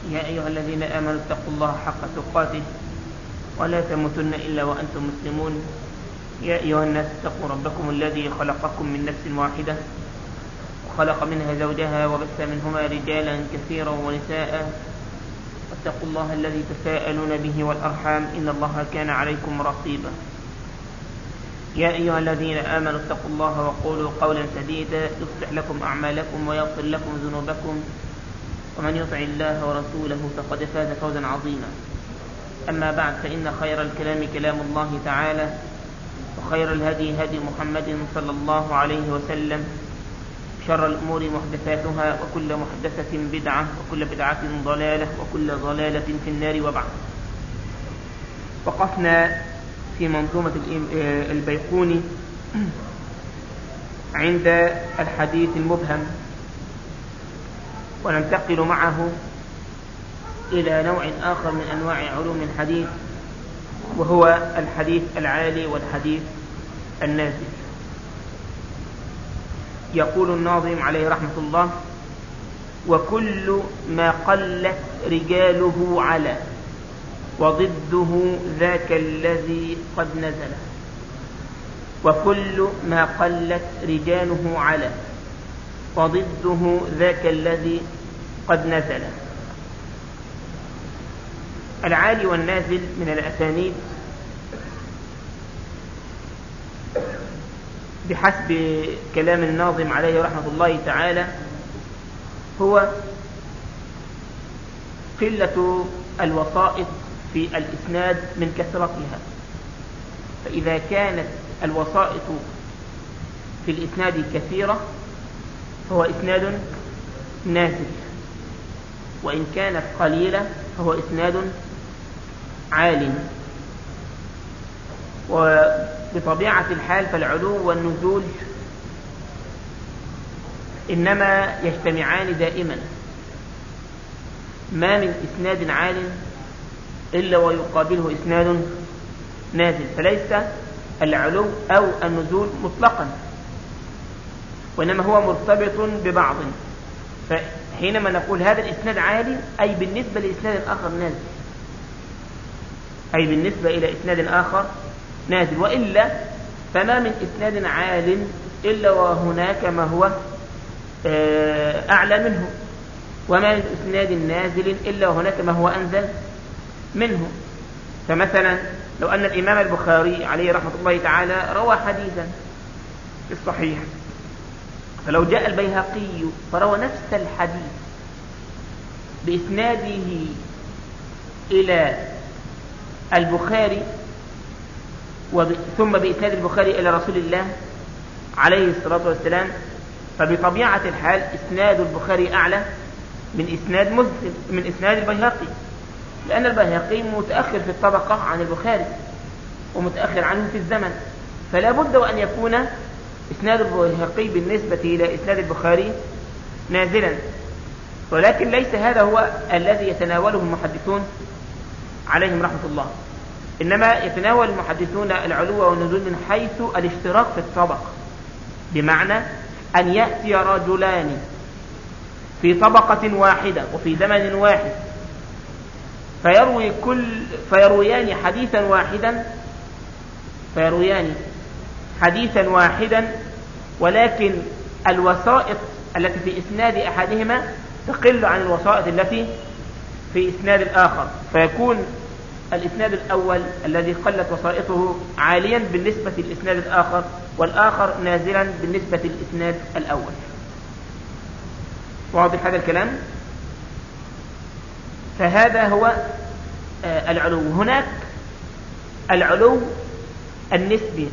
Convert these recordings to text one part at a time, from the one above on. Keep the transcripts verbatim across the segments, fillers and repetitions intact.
يا أيها الذين آمنوا اتقوا الله حق تقاته ولا تموتن إلا وأنتم مسلمون. يا أيها الناس اتقوا ربكم الذي خلقكم من نفس واحدة وخلق منها زوجها وبث منهما رجالا كثيرا ونساء، واتقوا الله الذي تساءلون به والأرحام إن الله كان عليكم رقيبا. يا أيها الذين آمنوا اتقوا الله وقولوا قولا سديدا يصلح لكم أعمالكم ويغفر لكم ذنوبكم، ومن يطع الله ورسوله فقد فاز فوزا عظيما. أما بعد، فإن خير الكلام كلام الله تعالى، وخير الهدي هدي محمد صلى الله عليه وسلم، شر الأمور محدثاتها، وكل محدثة بدعة، وكل بدعة ضلالة، وكل ضلالة في النار. وبعد، وقفنا في منظومة البيقوني عند الحديث المبهم، وننتقل معه إلى نوع آخر من أنواع علوم الحديث، وهو الحديث العالي والحديث النازل. يقول الناظم عليه رحمة الله: وكل ما قلت رجاله على وضده ذاك الذي قد نزل. وكل ما قلت رجاله على وضده ذاك الذي قد نزل. العالي والنازل من الأسانيد بحسب كلام الناظم عليه رحمة الله تعالى هو قلة الوسائط في الإسناد من كثرتها. فإذا كانت الوسائط في الإسناد كثيرة فهو إسناد نازل، وإن كانت قليلة فهو إسناد عال. وبطبيعة الحال فالعلو والنزول إنما يجتمعان دائما، ما من إسناد عال إلا ويقابله إسناد نازل، فليس العلو أو النزول مطلقا، وإنما هو مرتبط ببعض. فحينما نقول هذا الإسناد عالي أي بالنسبة لإسناد آخر نازل، أي بالنسبة إلى إسناد آخر نازل، وإلا فما من إسناد عال إلا وهناك ما هو أعلى منه، وما من إسناد نازل إلا وهناك ما هو أنزل منه. فمثلا لو أن الإمام البخاري عليه رحمة الله تعالى روى حديثا في الصحيح، فلو جاء البيهقي فروى نفس الحديث بإسناده إلى البخاري ثم بإسناد البخاري إلى رسول الله عليه الصلاة والسلام، فبطبيعة الحال إسناد البخاري أعلى من إسناد مسلم من إسناد البيهقي، لأن البيهقي متأخر في الطبقة عن البخاري ومتأخر عنه في الزمن، فلا بد وأن يكون إسناد البيهقي بالنسبة إلى إسناد البخاري نازلا. ولكن ليس هذا هو الذي يتناوله المحدثون عليهم رحمة الله، إنما يتناول المحدثون العلو والنزول من حيث الاشتراك في الطبقة، بمعنى أن يأتي رجلان في طبقة واحدة وفي زمن واحد فيروي كل فيرويان حديثا واحدا فيرويان حديثا واحدا ولكن الوسائط التي في إسناد أحدهما تقل عن الوسائط التي في إسناد الآخر، فيكون الإسناد الأول الذي قلت وسائطه عاليا بالنسبة للإسناد الآخر، والآخر نازلا بالنسبة للإسناد الأول. واضح هذا الكلام؟ فهذا هو العلو. هناك العلو النسبي،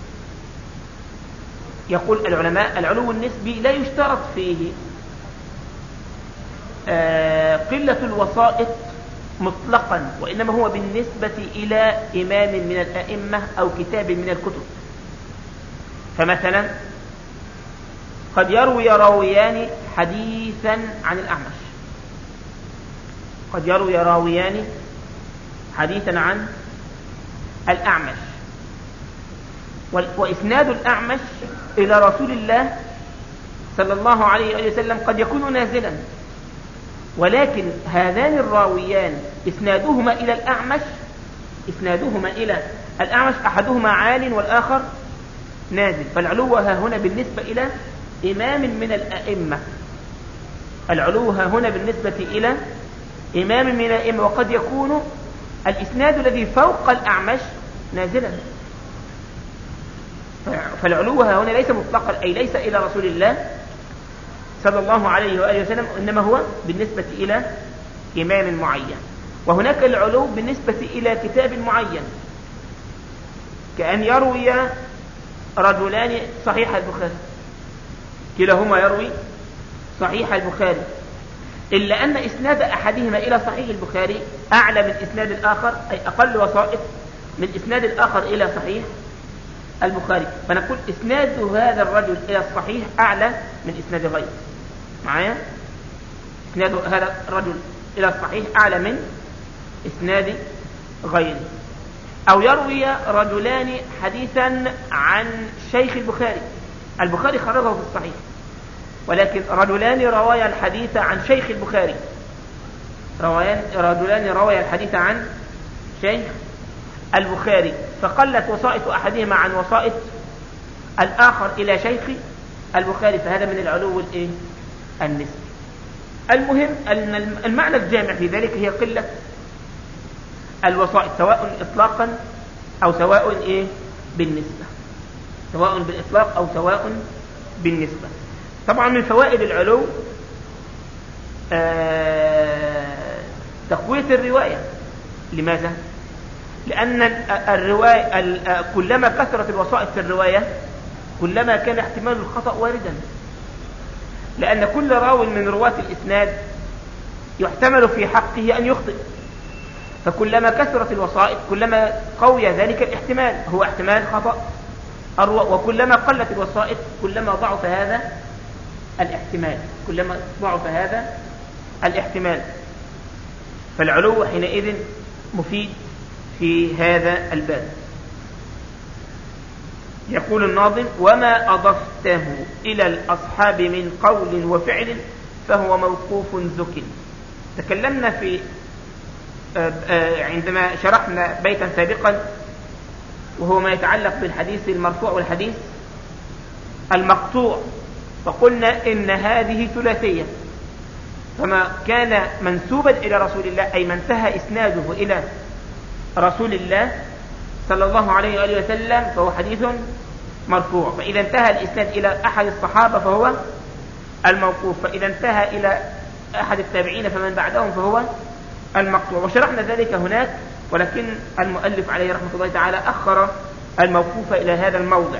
يقول العلماء العلو النسبي لا يشترط فيه قلة الوسائط مطلقا، وإنما هو بالنسبة إلى إمام من الأئمة أو كتاب من الكتب. فمثلا قد يروي راويان حديثا عن الأعمش، قد يروي راويان حديثا عن الأعمش، وإسناد الأعمش إلى رسول الله صلى الله عليه وسلم قد يكون نازلا، ولكن هذان الراويان إسنادهما إلى الأعمش إسنادهما إلى الأعمش أحدهما عال والآخر نازل، فالعلو ها هنا بالنسبة إلى إمام من الأئمة، العلو ها هنا بالنسبة إلى إمام من الأئمة، وقد يكون الإسناد الذي فوق الأعمش نازلا، فالعلو ها هنا ليس مطلقا، أي ليس إلى رسول الله صلى الله عليه وآله وسلم، إنما هو بالنسبة إلى إمام معين. وهناك العلو بالنسبة إلى كتاب معين، كأن يروي رجلان صحيح البخاري، كلاهما يروي صحيح البخاري، إلا أن إسناد أحدهما إلى صحيح البخاري أعلى من إسناد الآخر، أي أقل وسائط من إسناد الآخر إلى صحيح البخاري، فنقول إسناد هذا الرجل إلى الصحيح أعلى من إسناد غيره. معايا؟ إسناد هذا الرجل إلى الصحيح أعلى من إسناد غيره. أو يروي رجلان حديثا عن شيخ البخاري، البخاري خرجه في الصحيح، ولكن رجلان روايا الحديث عن شيخ البخاري، رجلان روايا الحديث عن شيخ البخاري، فقلت وسائط أحدهما عن وسائط الآخر إلى شيخ البخاري، فهذا من العلو النسبي. المهم أن المعنى الجامع في ذلك هي قلة الوسائط، سواء إطلاقا أو سواء إيه بالنسبة، سواء بالإطلاق أو سواء بالنسبة. طبعا من فوائد العلو آه تقوية الرواية. لماذا؟ لأن الرواية كلما كثرت الوسائط في الرواية كلما كان احتمال الخطأ واردا، لأن كل راو من رواة الإسناد يحتمل في حقه أن يخطئ، فكلما كثرت الوسائط كلما قوي ذلك الاحتمال، هو احتمال خطأ الرواة، وكلما قلت الوسائط كلما ضعف هذا الاحتمال، كلما ضعف هذا الاحتمال. فالعلو حينئذ مفيد في هذا الباب. يقول الناظم: وما أضفته إلى الأصحاب من قول وفعل فهو موقوف زك. تكلمنا في عندما شرحنا بيتا سابقا وهو ما يتعلق بالحديث المرفوع والحديث المقطوع، فقلنا إن هذه ثلاثية، فما كان منسوبا إلى رسول الله أي من انتهى إسناده إلى رسول الله صلى الله عليه وآله وسلم فهو حديث مرفوع، فإذا انتهى الإسناد إلى أحد الصحابة فهو الموقوف، فإذا انتهى إلى أحد التابعين فمن بعدهم فهو المقطوع. وشرحنا ذلك هناك، ولكن المؤلف عليه رحمة الله تعالى أخر الموقوف إلى هذا الموضع،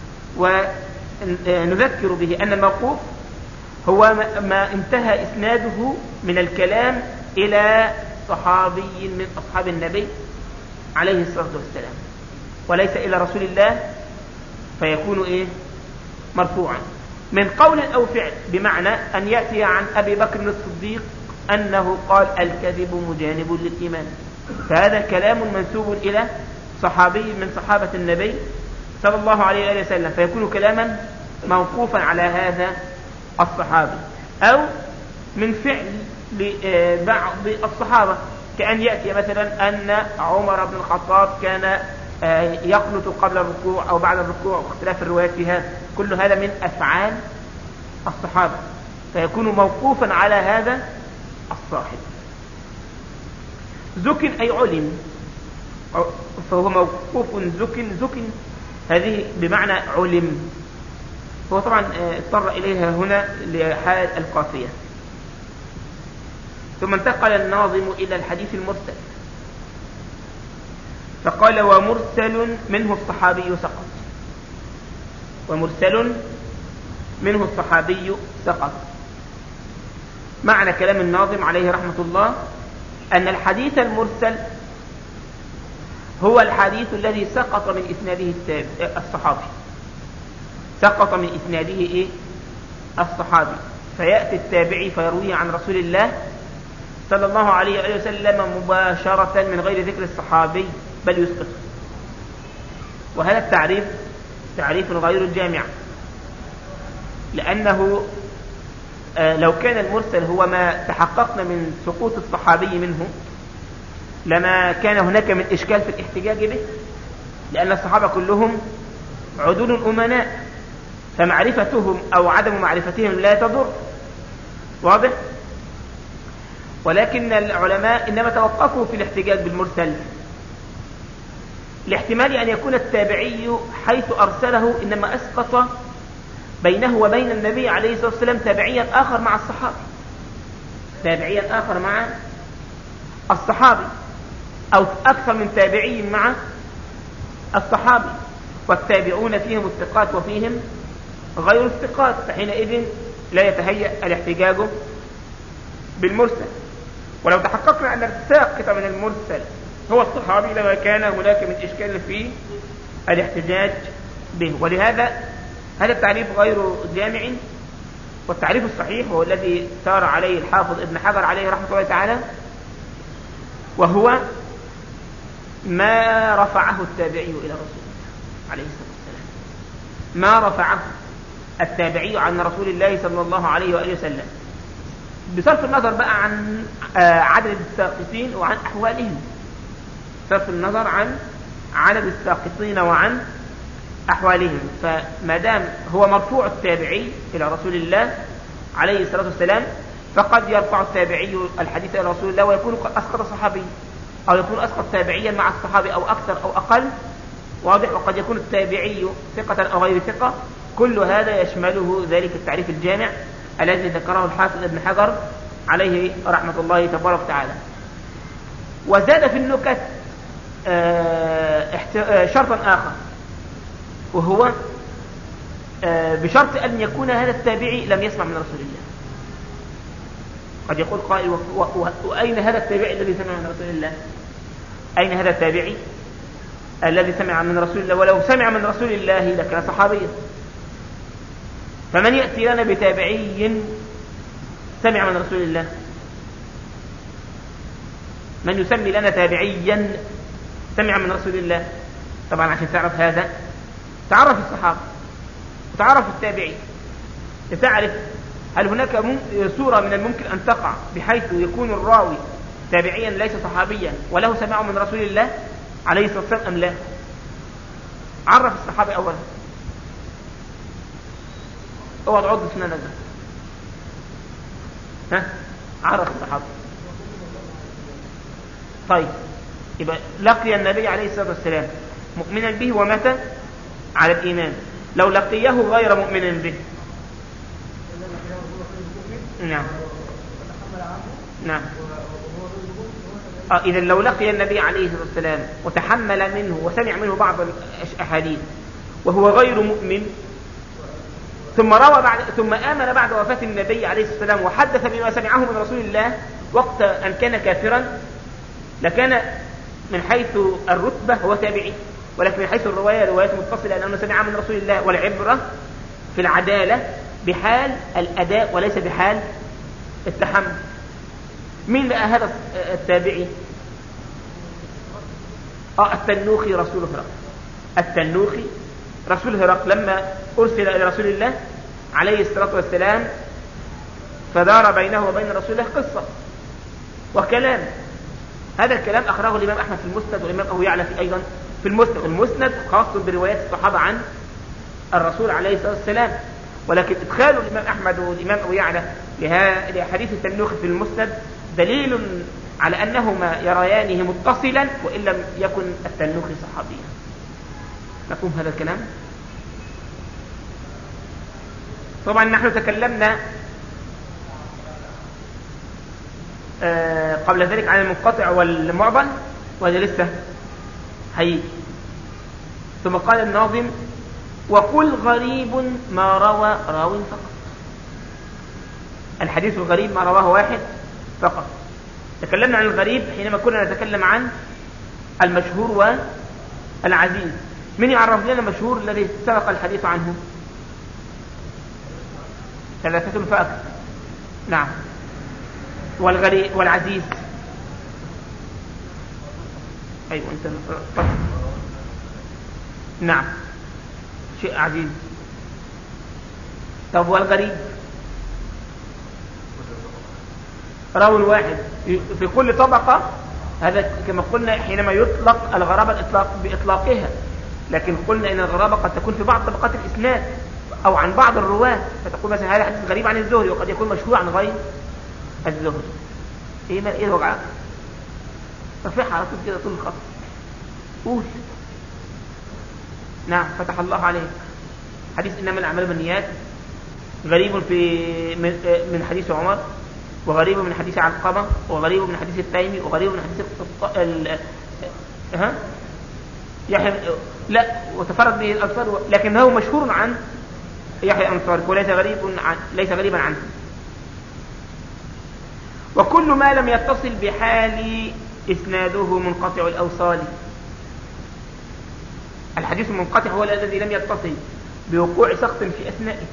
ونذكر به أن الموقوف هو ما انتهى إسناده من الكلام إلى صحابي من أصحاب النبي عليه الصلاة والسلام، وليس إلى رسول الله، فيكون إيه؟ مرفوعا من قول أو فعل، بمعنى أن يأتي عن أبي بكر الصديق أنه قال: الكذب مجانب للإيمان، فهذا كلام منسوب إلى صحابي من صحابة النبي صلى الله عليه وآله وسلم، فيكون كلاما موقوفا على هذا الصحابي. أو من فعل لبعض الصحابة، كأن يأتي مثلا أن عمر بن الخطاب كان يقنط قبل الركوع أو بعد الركوع، واختلاف الروايات فيها، كل هذا من أفعال الصحابة، فيكون موقوفا على هذا الصاحب. زك أي علم، فهو موقوف زك. زك هذه بمعنى علم، هو طبعا اضطر إليها هنا لحال القافية. ثم انتقل الناظم إلى الحديث المرسل فقال: ومرسل منه الصحابي سقط. ومرسل منه الصحابي سقط. معنى كلام الناظم عليه رحمة الله أن الحديث المرسل هو الحديث الذي سقط من إسناده الصحابي، سقط من إسناده إيه؟ الصحابي، فيأتي التابعي فيرويه عن رسول الله صلى الله عليه وآله وسلم مباشرة من غير ذكر الصحابي بل يسقط. وهذا التعريف تعريف غير الجامع، لأنه آه لو كان المرسل هو ما تحققنا من سقوط الصحابي منه لما كان هناك من إشكال في الاحتجاج به، لأن الصحابة كلهم عدول أمناء، فمعرفتهم أو عدم معرفتهم لا تضر. واضح؟ ولكن العلماء إنما توقفوا في الاحتجاج بالمرسل لاحتمال أن يكون التابعي حيث أرسله إنما أسقط بينه وبين النبي عليه الصلاة والسلام تابعيا آخر مع الصحابي، تابعيا آخر مع الصحابي، أو أكثر من تابعي مع الصحابي، والتابعون فيهم الثقات وفيهم غير الثقات، فحينئذ لا يتهيأ الاحتجاج بالمرسل. ولو تحققنا أن الساقط من المرسل هو الصحابي لما كان هناك من إشكال في الاحتجاج به. ولهذا هذا التعريف غير جامع، والتعريف الصحيح هو الذي سار عليه الحافظ ابن حجر عليه رحمة الله تعالى، وهو ما رفعه التابعي إلى رسول الله عليه الصلاة والسلام، ما رفعه التابعي عن رسول الله صلى الله عليه وآله وسلم، بصرف النظر بقى عن عدد الساقطين وعن أحوالهم، بصرف النظر عن عدد الساقطين وعن أحوالهم. فما دام هو مرفوع التابعي إلى رسول الله عليه الصلاة والسلام، فقد يرفع التابعي الحديث إلى رسول الله ويكون قد أسقط صحابي، أو يكون أسقط تابعيا مع الصحابي أو أكثر أو أقل. واضح؟ وقد يكون التابعي ثقة أو غير ثقة. كل هذا يشمله ذلك التعريف الجامع الذي ذكره الحافظ ابن حجر عليه رحمة الله تبارك وتعالى. وزاد في النكت شرطا آخر، وهو بشرط أن يكون هذا التابعي لم يسمع من رسول الله. قد يقول قائل: وأين هذا التابعي الذي سمع من رسول الله؟ أين هذا التابعي الذي سمع من رسول الله؟ ولو سمع من رسول الله لكان صحابيا. فمن يأتي لنا بتابعي سمع من رسول الله؟ من يسمي لنا تابعيا سمع من رسول الله؟ طبعا عشان تعرف هذا تعرف الصحابة وتعرف التابعي، لتعرف هل هناك صورة من الممكن أن تقع بحيث يكون الراوي تابعيا ليس صحابيا وله سماع من رسول الله عليه الصلاة والسلام أم لا؟ عرف الصحابة أولا، اوعى تعض اسنانك ده. ها عرف الصحابة. طيب يبقى لقي النبي عليه الصلاة والسلام مؤمنا به ومات على الإيمان. لو لقيه غير مؤمن به، نعم نعم آه إذا لو لقي النبي عليه الصلاة والسلام وتحمل منه وسمع منه بعض الأحاديث وهو غير مؤمن، ثم روى بعد ثم آمن بعد وفاة النبي عليه الصلاة والسلام وحدث بما سمعه من رسول الله وقت أن كان كافرا، لكان من حيث الرتبة هو تابعي، ولكن من حيث الرواية روايات متصلة لأنه سمع من رسول الله. والعبرة في العدالة بحال الأداء وليس بحال التحمل. مين بقى هذا التابعي؟ آه التنوخي رسول هرقل. التنوخي رسول هرقل لما أرسل إلى رسول الله عليه الصلاة والسلام فدار بينه وبين رسول الله قصة وكلام. هذا الكلام أخرجه الإمام أحمد في المسند، والإمام أبو يعلى في أيضا في المسند. المسند خاص بروايات الصحابة عن الرسول عليه الصلاة والسلام، ولكن إدخال الإمام أحمد والإمام أبو يعلى لحديث التنوخي في المسند دليل على أنهما يريانه متصلا وإن لم يكن التنوخي صحابيا. مفهوم هذا الكلام؟ طبعا نحن تكلمنا آه قبل ذلك عن المنقطع والمعضل، وهذا لسه هيجي. ثم قال الناظم: وقل غريب ما روى راو فقط. الحديث الغريب ما رواه واحد فقط. تكلمنا عن الغريب حينما كنا نتكلم عن المشهور والعزيز. من يعرف لنا المشهور الذي سبق الحديث عنه؟ ثلاثة فأكثر. نعم. والغريب والعزيز؟ أيوة أنت فقط. نعم شيء عزيز. طب والغريب؟ راو واحد في كل طبقة، هذا كما قلنا حينما يطلق الغرابة الإطلاق بإطلاقها، لكن قلنا إن الغرابة قد تكون في بعض طبقات الإسناد أو عن بعض الرواة، فتقول مثلا هذا حديث غريب عن الزهري وقد يكون مشهور عن غير الزهري. إيه ما إيه وجعك؟ رفعها على طول كده طول الخط، قول. نعم فتح الله عليك. حديث إنما الأعمال بالنيات غريب في من حديث عمر، وغريب من حديث علقمة، وغريب من حديث التيمي، وغريب من حديث ال... ها يحيى، لا وتفرد به الأبصار، لكنه مشهور عن يحيى الأنصاري وليس غريب عن ليس غريبا عنه. وكل ما لم يتصل بحال إسناده منقطع الأوصال. الحديث المنقطع هو الذي لم يتصل بوقوع سقط في أثنائه.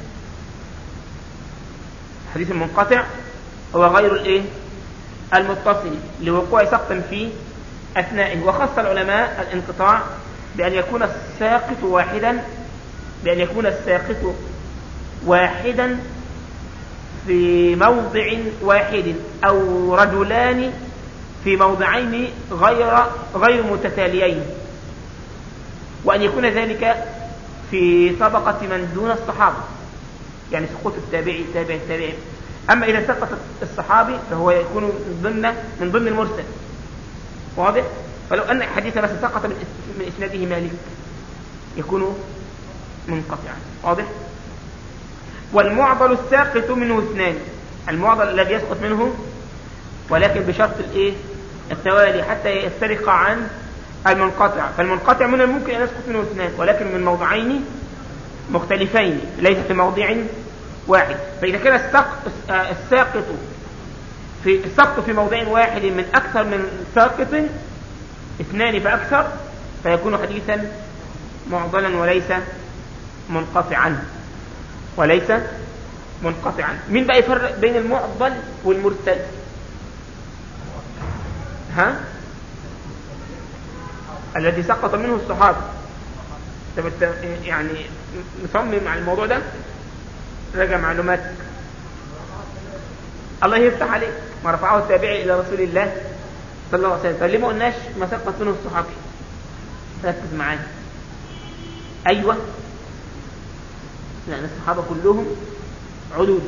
الحديث المنقطع هو غير الايه المتصل لوقوع سقط في أثنائه. وخص العلماء الانقطاع بأن يكون الساقط واحدا بأن يكون الساقط واحدا في موضع واحد أو رجلان في موضعين غير غير متتاليين، وأن يكون ذلك في طبقة من دون الصحابة، يعني سقوط التابعي تابع التابعي. أما إذا سقط الصحابي فهو يكون من ضمن من ضمن المرسل، واضح؟ فلو أن حديث بس سقط من إسناده مالك يكون منقطعا، واضح؟ والمعضل الساقط منه اثنان، المعضل الذي يسقط منه ولكن بشرط الايه التوالي حتى يفترق عن المنقطع. فالمنقطع من الممكن أن يسقط منه اثنان ولكن من موضعين مختلفين ليس في موضع واحد. فإذا كان الساقط في السقط في موضع واحد من أكثر من ساقط اثنان فأكثر فيكون حديثا معضلا وليس منقطعا وليس منقطعا. مين بقى يفرق بين المعضل والمرسل؟ ها الذي سقط منه الصحابة. يعني نصمم على الموضوع ده، راجع معلوماتك. الله يفتح عليك. ما رفعه التابعي إلى رسول الله صلى الله عليه وسلم، فليه ما قلناش ما سقط منه الصحابي؟ ركز معايا. أيوة، لأن الصحابة كلهم عدود،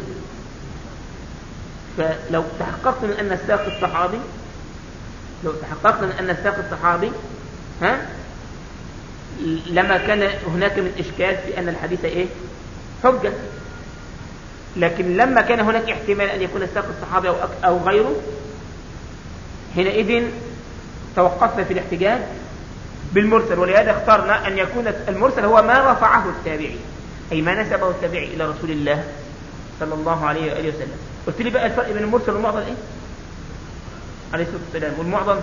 فلو تحققت من أن الساق الصحابي لو تحققت من أن الساق الصحابي ها لما كان هناك من إشكال في أن الحديث إيه حجة. لكن لما كان هناك احتمال أن يكون الساق الصحابي أو, أو غيره، حينئذ توقفنا في الاحتجاج بالمرسل. ولهذا اخترنا أن يكون المرسل هو ما رفعه التابعي، أي ما نسبه التابعي إلى رسول الله صلى الله عليه وآله وسلم. قلت لي بقى الفرق بين المرسل والمعضل إيه؟ عليه الصلاة والسلام. والمعضل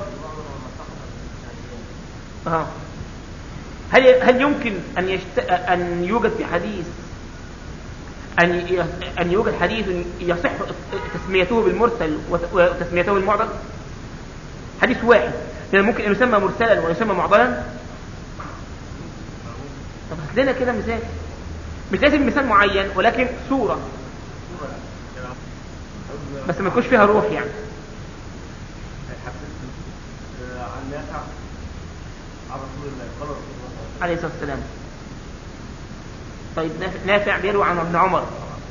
آه. هل هل يمكن أن يشت... أن يوجد في حديث أن ي... أن يوجد حديث يصح تسميته بالمرسل وتسميته بالمعضل؟ حديث واحد يعني ممكن أن يسمى مرسلا ويسمى معضلا. طب هات لنا كده مثال، مش لازم مثال معين ولكن صورة بس ما يكونش فيها روح يعني. عن نافع عن رسول الله قال رسول الله عليه الصلاة والسلام. طيب نافع بيروي عن ابن عمر.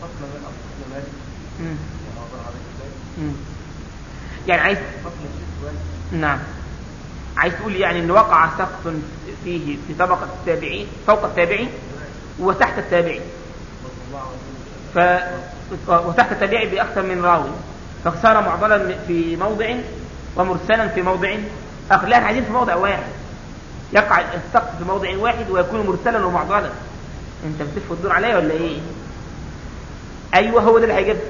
يعني عايز نعم عايز تقول يعني ان وقع سقط فيه في طبقة التابعين فوق التابعي وتحت التابعي ف... وتحت التابعي بأكثر من راوي، فصار معضلا في موضع ومرسلا في موضع آخر. لا عايزين في موضع واحد يقع السقط في موضع واحد ويكون مرسلا ومعضلا. انت بتلف الدور عليا ولا ايه؟ ايوه هو ده اللي هيجيب.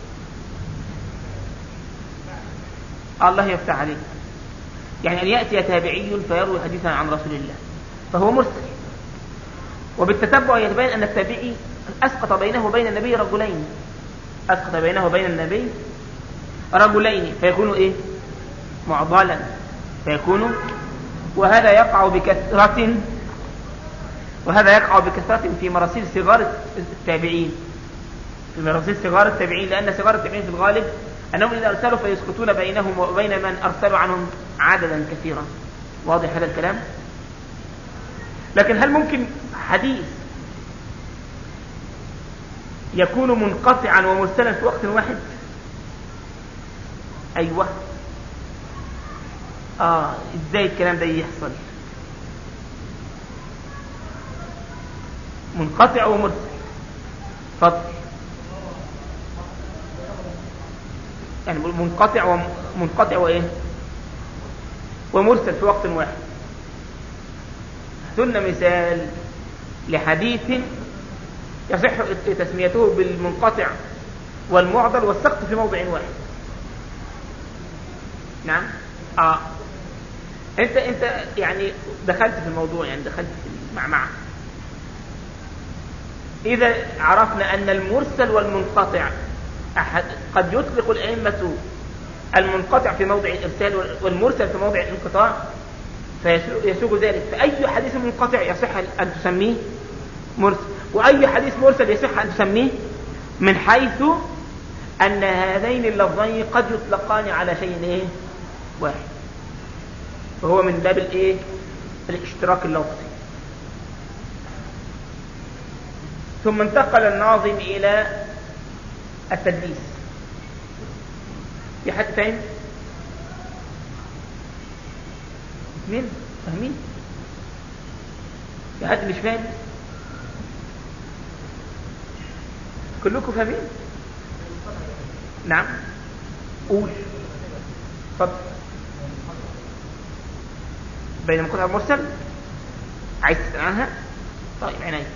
الله يفتح عليك. يعني ان ياتي تابعي فيروي حديثا عن رسول الله فهو مرسل، وبالتتبع يتبين ان التابعي اسقط بينه وبين النبي رجلين اسقط بينه وبين النبي رجلين فيكون ايه معضلا فيكون. وهذا يقع بكثرة وهذا يقع بكثرة في مراسيل صغار التابعين في مراسيل صغار التابعين لأن صغار التابعين في الغالب أنهم إذا أرسلوا فيسكتون بينهم وبين من أرسلوا عنهم عددا كثيرا. واضح هذا الكلام؟ لكن هل ممكن حديث يكون منقطعا ومرسلا في وقت واحد؟ أيوة. آه إزاي الكلام ده يحصل؟ منقطع ومرسل. فضل يعني منقطع ومنقطع وإيه ومرسل في وقت واحد. هاتوا مثال لحديث يصح تسميته بالمنقطع والمعضل والسقط في موضع واحد. نعم. اه انت انت يعني دخلت في الموضوع، يعني دخلت في المعمعة. اذا عرفنا ان المرسل والمنقطع أحد قد يطلق الائمة المنقطع في موضع الارسال والمرسل في موضع الانقطاع، فيسوق ذلك. فاي حديث منقطع يصح ان تسميه مرسل، واي حديث مرسل يصح ان تسميه، من حيث ان هذين اللفظين قد يطلقان على شيء ايه واحد، فهو من باب الايه الاشتراك اللفظي. ثم انتقل الناظم الى التدليس. في حد فاهم؟ مين فاهمين؟ في حد مش فاهم؟ كلكم فاهمين؟ نعم قول اتفضل. بين منقطع ومرسل عايز تسأل عنها؟ طيب عناية.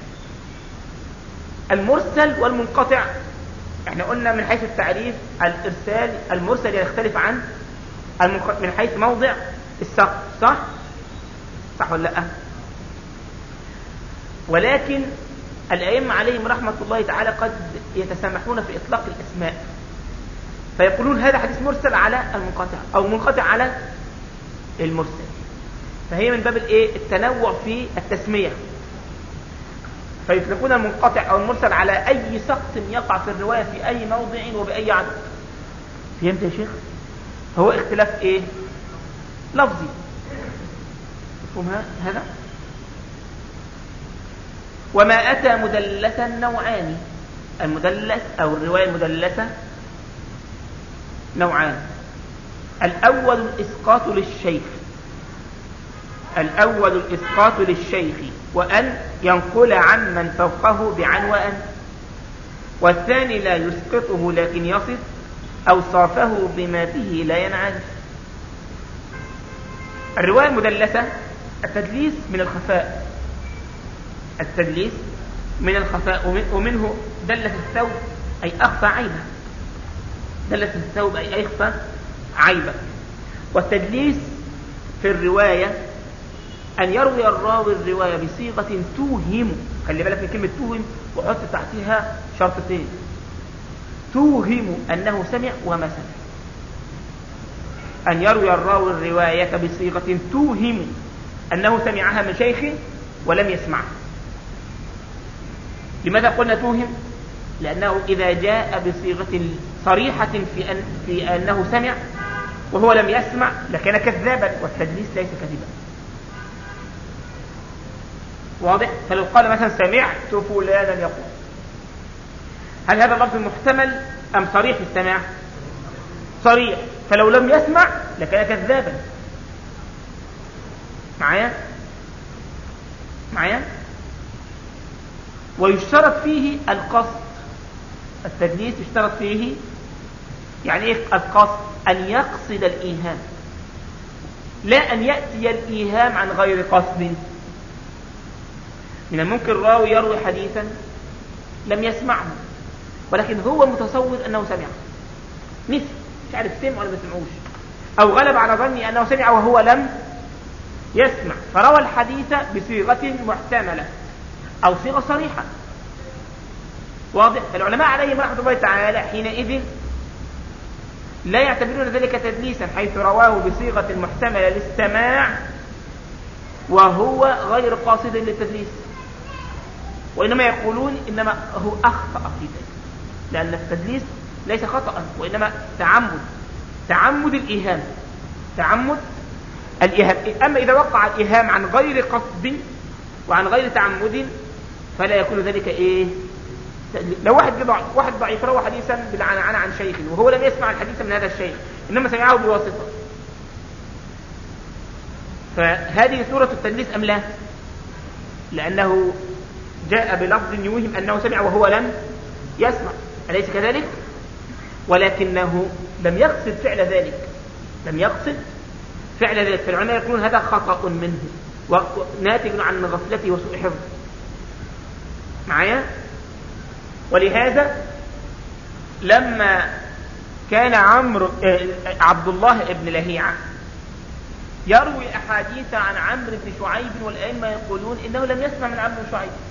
المرسل والمنقطع احنا قلنا من حيث التعريف الارسال المرسل يختلف عن المنقطع من حيث موضع السقط، صح صح ولا لا؟ ولكن الائمه عليهم رحمه الله تعالى قد يتسامحون في اطلاق الاسماء، فيقولون هذا حديث مرسل على المنقطع او منقطع على المرسل. فهي من باب الايه التنوع في التسميه، فيطلقون المنقطع او المرسل على اي سقط يقع في الروايه في اي موضع وباي عدد. فهمت يا شيخ؟ هو اختلاف ايه لفظي. مفهوم هذا؟ وما اتى مدلسا نوعان. المدلس او الروايه المدلسه نوعان. الاول الاسقاط للشيخ الاول الاسقاط للشيخ وان ينقل عن من فوقه بعن وان، والثاني لا يسقطه لكن يصف اوصافه بما به لا ينعرف. الروايه المدلسه التدليس من الخفاء التدليس من الخفاء ومنه دلس الثوب اي اخفى عيبه دلس الثوب اي اخفى عيبه. والتدليس في الروايه أن يروي الراوي الرواية بصيغة توهم. خلي بالك من كلمة توهم وحط تحتها شرطتين: توهم أنه سمع وما سمع. أن يروي الراوي الرواية بصيغة توهم أنه سمعها من شيخه ولم يسمعها. لماذا قلنا توهم؟ لأنه إذا جاء بصيغة صريحة في, أن في أنه سمع وهو لم يسمع لكان كذابا، والتدليس ليس كذبا. واضح؟ فلو قال مثلا سمعت فلانا يقول، هل هذا اللفظ محتمل أم صريح في السماع؟ صريح. فلو لم يسمع لكان كذابا. معايا معايا ويشترط فيه القصد. التدليس يشترط فيه يعني ايه القصد؟ أن يقصد الإيهام، لا أن يأتي الإيهام عن غير قصد. من الممكن راوي يروي حديثا لم يسمعه ولكن هو متصور أنه سمعه، نسي مش عارف سمع ولا ما سمعوش، أو غلب على ظني أنه سمع وهو لم يسمع، فروى الحديث بصيغة محتملة أو صيغة صريحة. واضح؟ فالعلماء عليهم رحمة الله تعالى حينئذ لا يعتبرون ذلك تدليسا حيث رواه بصيغة محتملة للسماع وهو غير قاصد للتدليس، وإنما يقولون إنما هو أخطأ في ذلك، لأن التدليس ليس خطأ وإنما تعمد، تعمد الإيهام، تعمد الإيهام. أما إذا وقع الإيهام عن غير قصد وعن غير تعمد فلا يكون ذلك إيه؟ لو واحد ضعيف واحد ضعيف روى حديثا بالعنعنة عن شيخ وهو لم يسمع الحديث من هذا الشيخ إنما سمعه بواسطة، فهذه صورة التدليس أم لا؟ لأنه جاء بلفظ يوهم أنه سمع وهو لم يسمع، أليس كذلك؟ ولكنه لم يقصد فعل ذلك، لم يقصد فعل ذلك، فالعلماء يقولون هذا خطأ منه وناتج عن غفلته وسوء حفظه معايا. ولهذا لما كان عمرو عبد الله بن لهيعة يروي أحاديث عن عمرو بن شعيب والأئمة يقولون إنه لم يسمع من عمرو بن شعيب،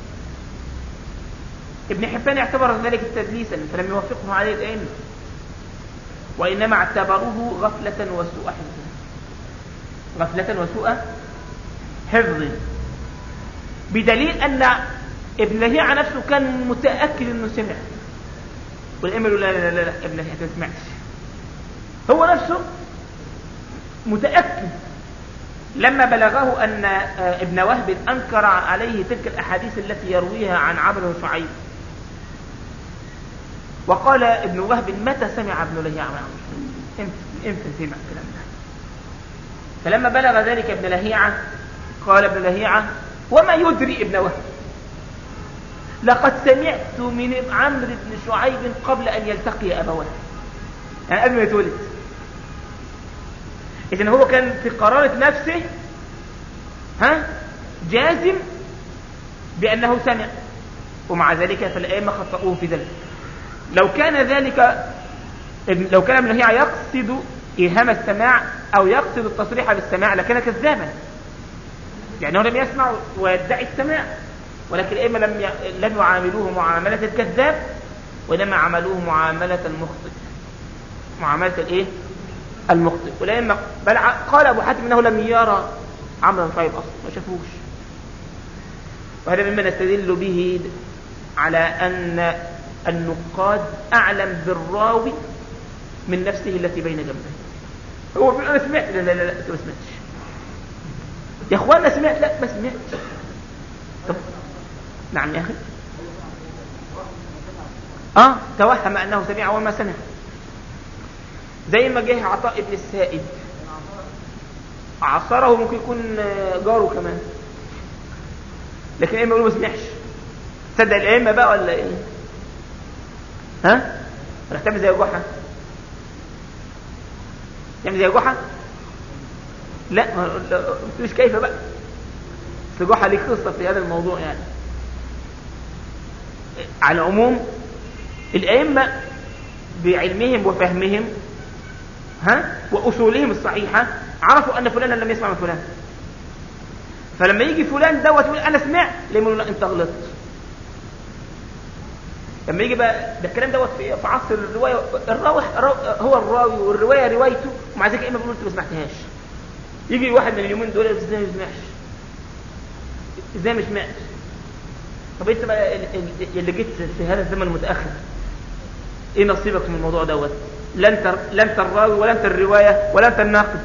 ابن حبان اعتبر ذلك تدليسا فلم يوافقه عليه الأئمة، وإنما اعتبروه غفلة وسوء حفظ، غفلة وسوء حفظ، بدليل أن ابن لهيعة نفسه كان متأكد أنه سمع، والأئمة يقولوا لا لا لا, لا ابن لهيعة ما سمعش، هو نفسه متأكد. لما بلغه أن ابن وهب أنكر عليه تلك الأحاديث التي يرويها عن عمرو بن شعيب، وقال ابن وهب متى سمع ابن لهيعة امتى سمع الكلام ده؟ فلما بلغ ذلك ابن لهيعة قال ابن لهيعة وما يدري ابن وهب لقد سمعت من عمرو بن شعيب قبل أن يلتقي أبواه، يعني قبل ما يتولد. إذن هو كان في قرارة نفسه ها جازم بأنه سمع، ومع ذلك فالأئمة خطأوه في ذلك. لو كان ذلك لو كان ابن لهيعة يقصد إيهام السماع أو يقصد التصريح بالسماع لكان كذابا، يعني هو لم يسمع ويدعي السماع، ولكن الأئمة لم لم يعاملوه معاملة الكذاب وإنما عملوه معاملة المخطئ، معاملة الإيه؟ المخطئ. والأئمة بل قال أبو حاتم إنه لم يرى عمرو بن شعيب أصلا، ما شافوش. وهذا مما نستدل به على أن النقاد أعلم بالراوي من نفسه التي بين جنبه. هو بيقول أنا سمعت، لا لا لا أنت ما سمعتش يا أخوانا، سمعت؟ لا ما سمعتش. طب نعم يا أخي، آه توهم أنه سمع وما سمع، زي ما جه عطاء ابن السائب عصره، ممكن يكون جاره كمان، لكن الأئمة يقولوا ما سمعش. تصدق الأئمة بقى ولا إيه؟ ها؟ راح تعمل زي جحا؟ تعمل زي جحا؟ لا مش كيف بقى، بس جحا ليه قصة في هذا الموضوع. يعني على العموم الأئمة بعلمهم وفهمهم ها وأصولهم الصحيحة عرفوا أن فلانا لم يسمع من فلان، فلما يجي فلان دوت يقول أنا سمعت، لما يقول لا أنت غلطت. لما يجي بقى ده الكلام دوت في عصر الرواية، الراوي هو الراوي والرواية روايته، ومع ذلك الأئمة بيقولوا أنت ما سمعتهاش. يجي واحد من اليومين دول ازاي ما سمعش، ازاي ما سمعش؟ طب انت بقى اللي جيت في هذا الزمن المتأخر ايه نصيبك من الموضوع دوت؟ لا انت لا انت الراوي ولا انت الرواية ولا انت الناقد.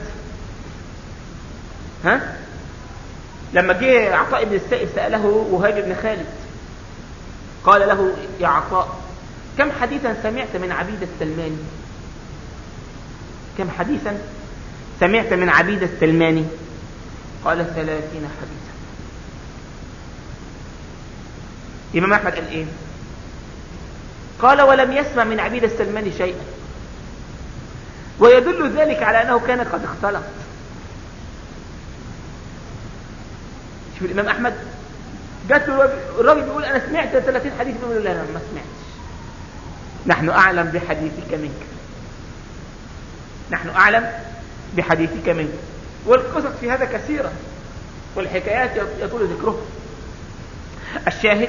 ها؟ لما جه عطاء بن السائب سأله وهيب بن خالد قال له يا عطاء كم حديثا سمعت من عبيد السلماني؟ كم حديثا سمعت من عبيد السلماني؟ قال ثلاثين حديثا. إمام أحمد قال إيه؟ قال ولم يسمع من عبيد السلماني شيئا، ويدل ذلك على أنه كان قد اختلط. شوف الإمام أحمد جاءت الراجل بيقول أنا سمعت ثلاثين حديث، بيقول لا لا ما سمعتش، نحن أعلم بحديثك منك، نحن أعلم بحديثك منك. والقصص في هذا كثيرة والحكايات يطول ذكرها. الشاهد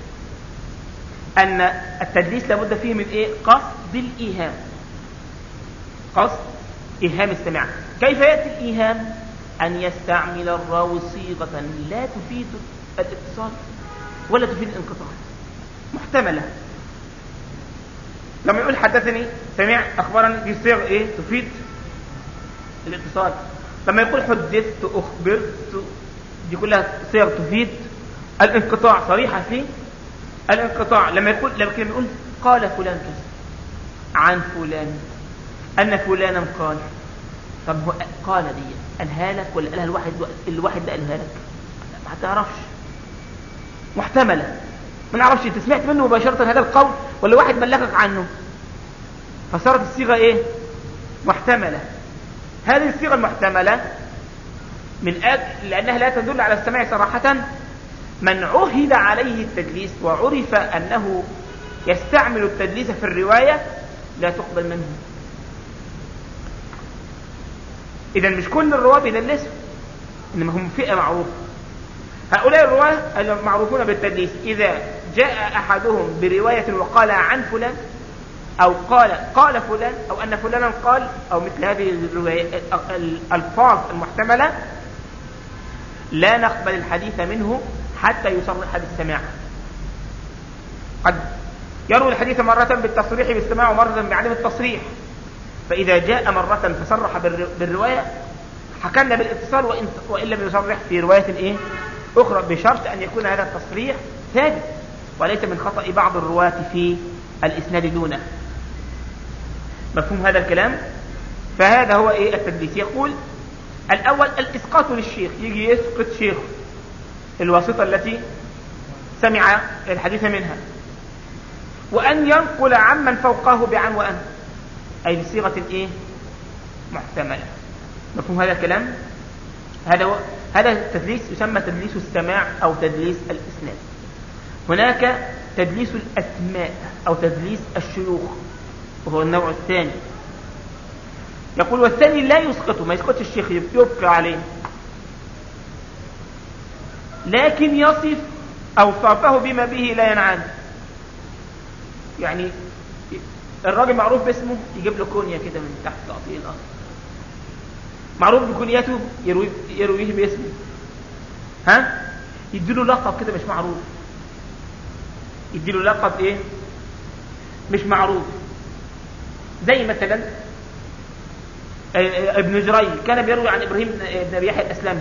أن التدليس لابد فيه من إيه؟ قصد الإيهام، قصد إيهام السماع. كيف يأتي الإيهام؟ أن يستعمل الراوي صيغة لا تفيد الاتصال ولا تفيد الانقطاع، محتملة، لما يقول حدثني سمع أخبرني دي صيغ إيه تفيد الاتصال. لما يقول حدثت أخبرت دي كلها صيغ تفيد الانقطاع صريحة في الانقطاع. لما يقول لما يقول قال فلان كذا عن فلان أن فلانا قال، طب قال دي قالها لك ولا قالها الواحد الواحد ده قالها لك؟ ما تعرفش، محتملة، ما نعرفش انت سمعت منه مباشرة هذا القول ولا واحد بلغك عنه، فصارت الصيغة ايه محتملة. هذه الصيغة المحتملة من أجل لأنها لا تدل على السماع صراحة، من عهد عليه التدليس وعرف أنه يستعمل التدليس في الرواية لا تقبل منه. إذا مش كل الرواة بيدلسوا، إنما هم فئة معروفة. هؤلاء الرواة المعروفون بالتدليس إذا جاء أحدهم برواية وقال عن فلان أو قال قال فلان أو أن فلانا قال أو مثل هذه الألفاظ المحتملة لا نقبل الحديث منه حتى يصرح بالسماع. قد يروي الحديث مرة بالتصريح بالسماع ومرة بعدم التصريح، فإذا جاء مرة فصرح بالرواية حكمنا بالاتصال وإن لم يصرح في رواية إيه أخرى، بشرط أن يكون هذا التصريح ثابت وليس من خطأ بعض الرواة في الإسناد دونه. مفهوم هذا الكلام؟ فهذا هو إيه التدليس. يقول الأول الإسقاط للشيخ، يجي يسقط شيخ الواسطة التي سمع الحديث منها، وأن ينقل عمن فوقه بعن وأن، أي بصيغة إيه محتملة. مفهوم هذا الكلام؟ هذا هو هذا التدليس يسمى تدليس السماع أو تدليس الإسناد. هناك تدليس الأسماء أو تدليس الشيوخ وهو النوع الثاني. يقول والثاني لا يسقطه، ما يسقطش الشيخ يبقى عليه، لكن يصف أوصافه بما به لا ينعان. يعني الراجل معروف باسمه يجيب له كونيا كده من تحت تقطيع الأرض، معروف بكونياته يرويه, يرويه باسمه، ها يديله لقب كده مش معروف، يديله لقب ايه مش معروف. زي مثلا ابن جريج كان بيروي عن ابراهيم بن ابي يحيى الاسلمي،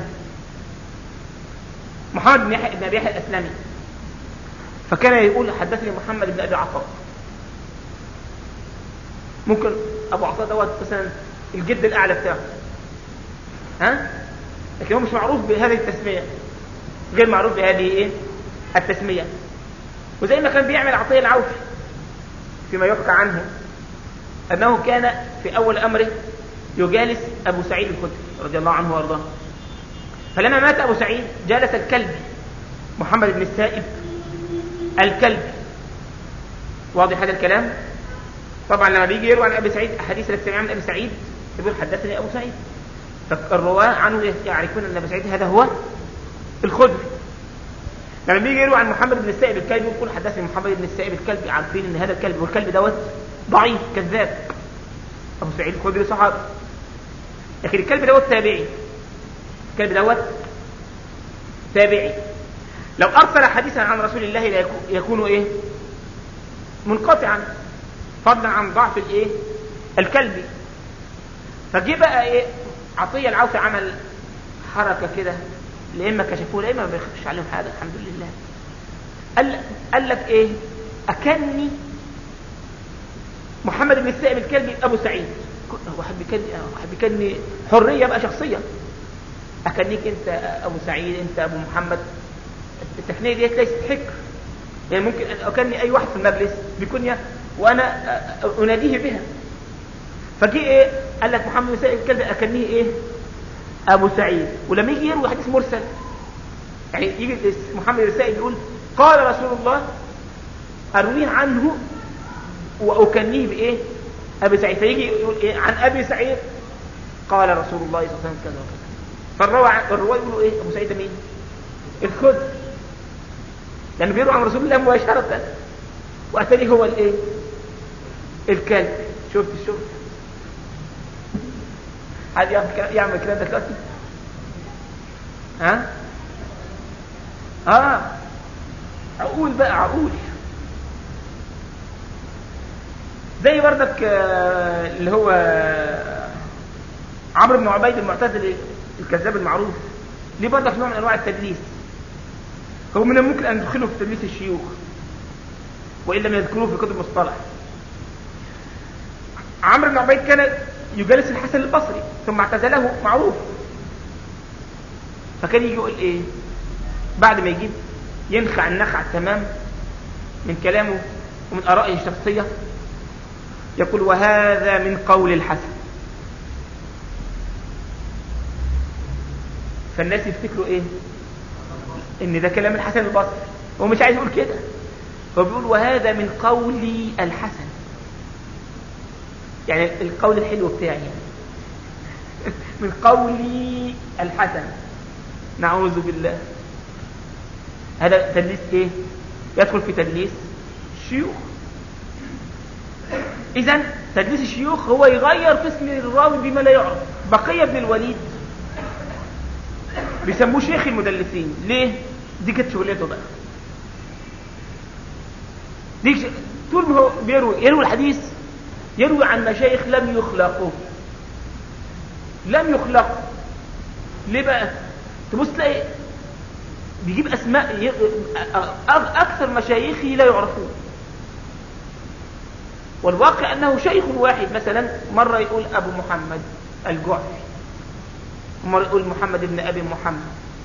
محمد بن يحيى بن ابي يحيى الاسلمي، فكان يقول حدثني محمد بن ابي عطاء. ممكن ابو عطاء دوت مثلا الجد الاعلى بتاعه، ها لكن هو مش معروف بهذه التسميه، غير معروف بهذه ايه التسميه. وزي ما كان بيعمل عطية العوفي فيما يحكى عنه أنه كان في أول أمره يجالس أبو سعيد الخدري رضي الله عنه وارضاه، فلما مات أبو سعيد جالس الكلبي محمد بن السائب الكلبي. واضح هذا الكلام؟ طبعا لما بيجي يروي عن أبي سعيد أحاديث التي سمعها من أبي سعيد يقول حدثني أبو سعيد، فالرواة عنه يعرفون أن أبو سعيد هذا هو الخدري. لما بيجي يروي عن محمد بن السائب الكلبي يقول حدثني محمد بن السائب الكلبي، عارفين ان هذا الكلب والكلب دوت ضعيف كذاب. ابو سعيد الخدري صحابي، لكن الكلب دوت تابعي، الكلب دوت تابعي. لو ارسل حديثا عن رسول الله يكون ايه منقطعا، فضلا عن ضعف الايه الكلبي. فجي بقى ايه عطية العوفي عمل حركة كده، لا اما كشفوه لا اما ما بيخفش عليهم حاجه الحمد لله. قال قال لك ايه اكني محمد بن السائب الكلبي ابو سعيد، واحد بيكني واحد بيكني حريه بقى شخصيه، اكنيك انت ابو سعيد انت ابو محمد. التكنيه دي ليست حكر، يعني ممكن ان اكني اي واحد في المجلس بكنيه وانا اناديه بها. فجي ايه قال لك محمد بن السائب الكلبي اكنيه ايه ابو سعيد. ولما يجي يروي حديث مرسل يعني يجي محمد بن السائب يقول قال رسول الله ارويه عنه واكنيه بايه ابي سعيد، فيجي يقول إيه عن ابي سعيد قال رسول الله صلى الله عليه وسلم كذا وكذا، فالرواه الرواه يقولوا ايه ابو سعيد مين الخدري، لانه بيروي عن رسول الله مباشره، واتاني هو الايه الكلب. شفت شفت حد يعمل الكلام ده دلوقتي؟ ها اه عقول بقى عقول. زي بردك اللي هو عمرو بن عبيد المعتزلي الكذاب المعروف، ليه بردك نوع من انواع التدليس. هو من الممكن ان ندخله في تدليس الشيوخ وان لم يذكروه في كتب المصطلح. عمرو بن عبيد كان يجالس الحسن البصري ثم اعتزله، معروف. فكان يجي يقول ايه بعد ما يجيب ينخع النخع التمام من كلامه ومن ارائه الشخصيه، يقول وهذا من قول الحسن. فالناس يفتكروا ايه ان ده كلام الحسن البصري، هو مش عايز يقول كده، هو بيقول وهذا من قول الحسن، يعني القول الحلو بتاعي يعني من قول الحسن. نعوذ بالله. هذا تدليس ايه؟ يدخل في تدليس الشيوخ. اذن تدليس الشيوخ هو يغير في اسم الراوي بما لا يعرف. بقية بن الوليد بيسموه شيخ المدلسين. ليه؟ دي كانت شغلته بقى. دي ش... طول ما هو بيروي يروي الحديث يروي عن مشايخ لم يخلقوا، لم يخلقوا. ليه بقى؟ تبص تلاقي بيجيب اسماء ي... اكثر مشايخه لا يعرفون، والواقع انه شيخ واحد. مثلا مرة يقول ابو محمد الجعفي، مرة يقول محمد بن ابي محمد،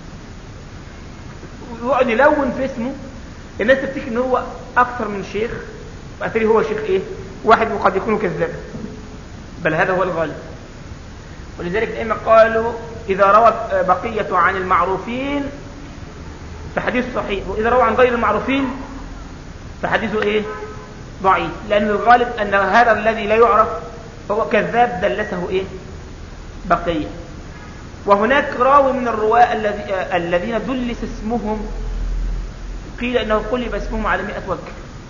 ويقعد يلون في اسمه. الناس تفتكر ان هو اكثر من شيخ، واتري هو شيخ ايه واحد، وقد يكون كذابا، بل هذا هو الغالب. ولذلك الائمه قالوا اذا روى بقية عن المعروفين فحديث صحيح، واذا روى عن غير المعروفين فحديثه ايه ضعيف، لان الغالب ان هذا الذي لا يعرف فهو كذاب دلسه ايه بقية. وهناك راوي من الرواة الذين دلس اسمهم، قيل انه قلب اسمهم على مئة وجه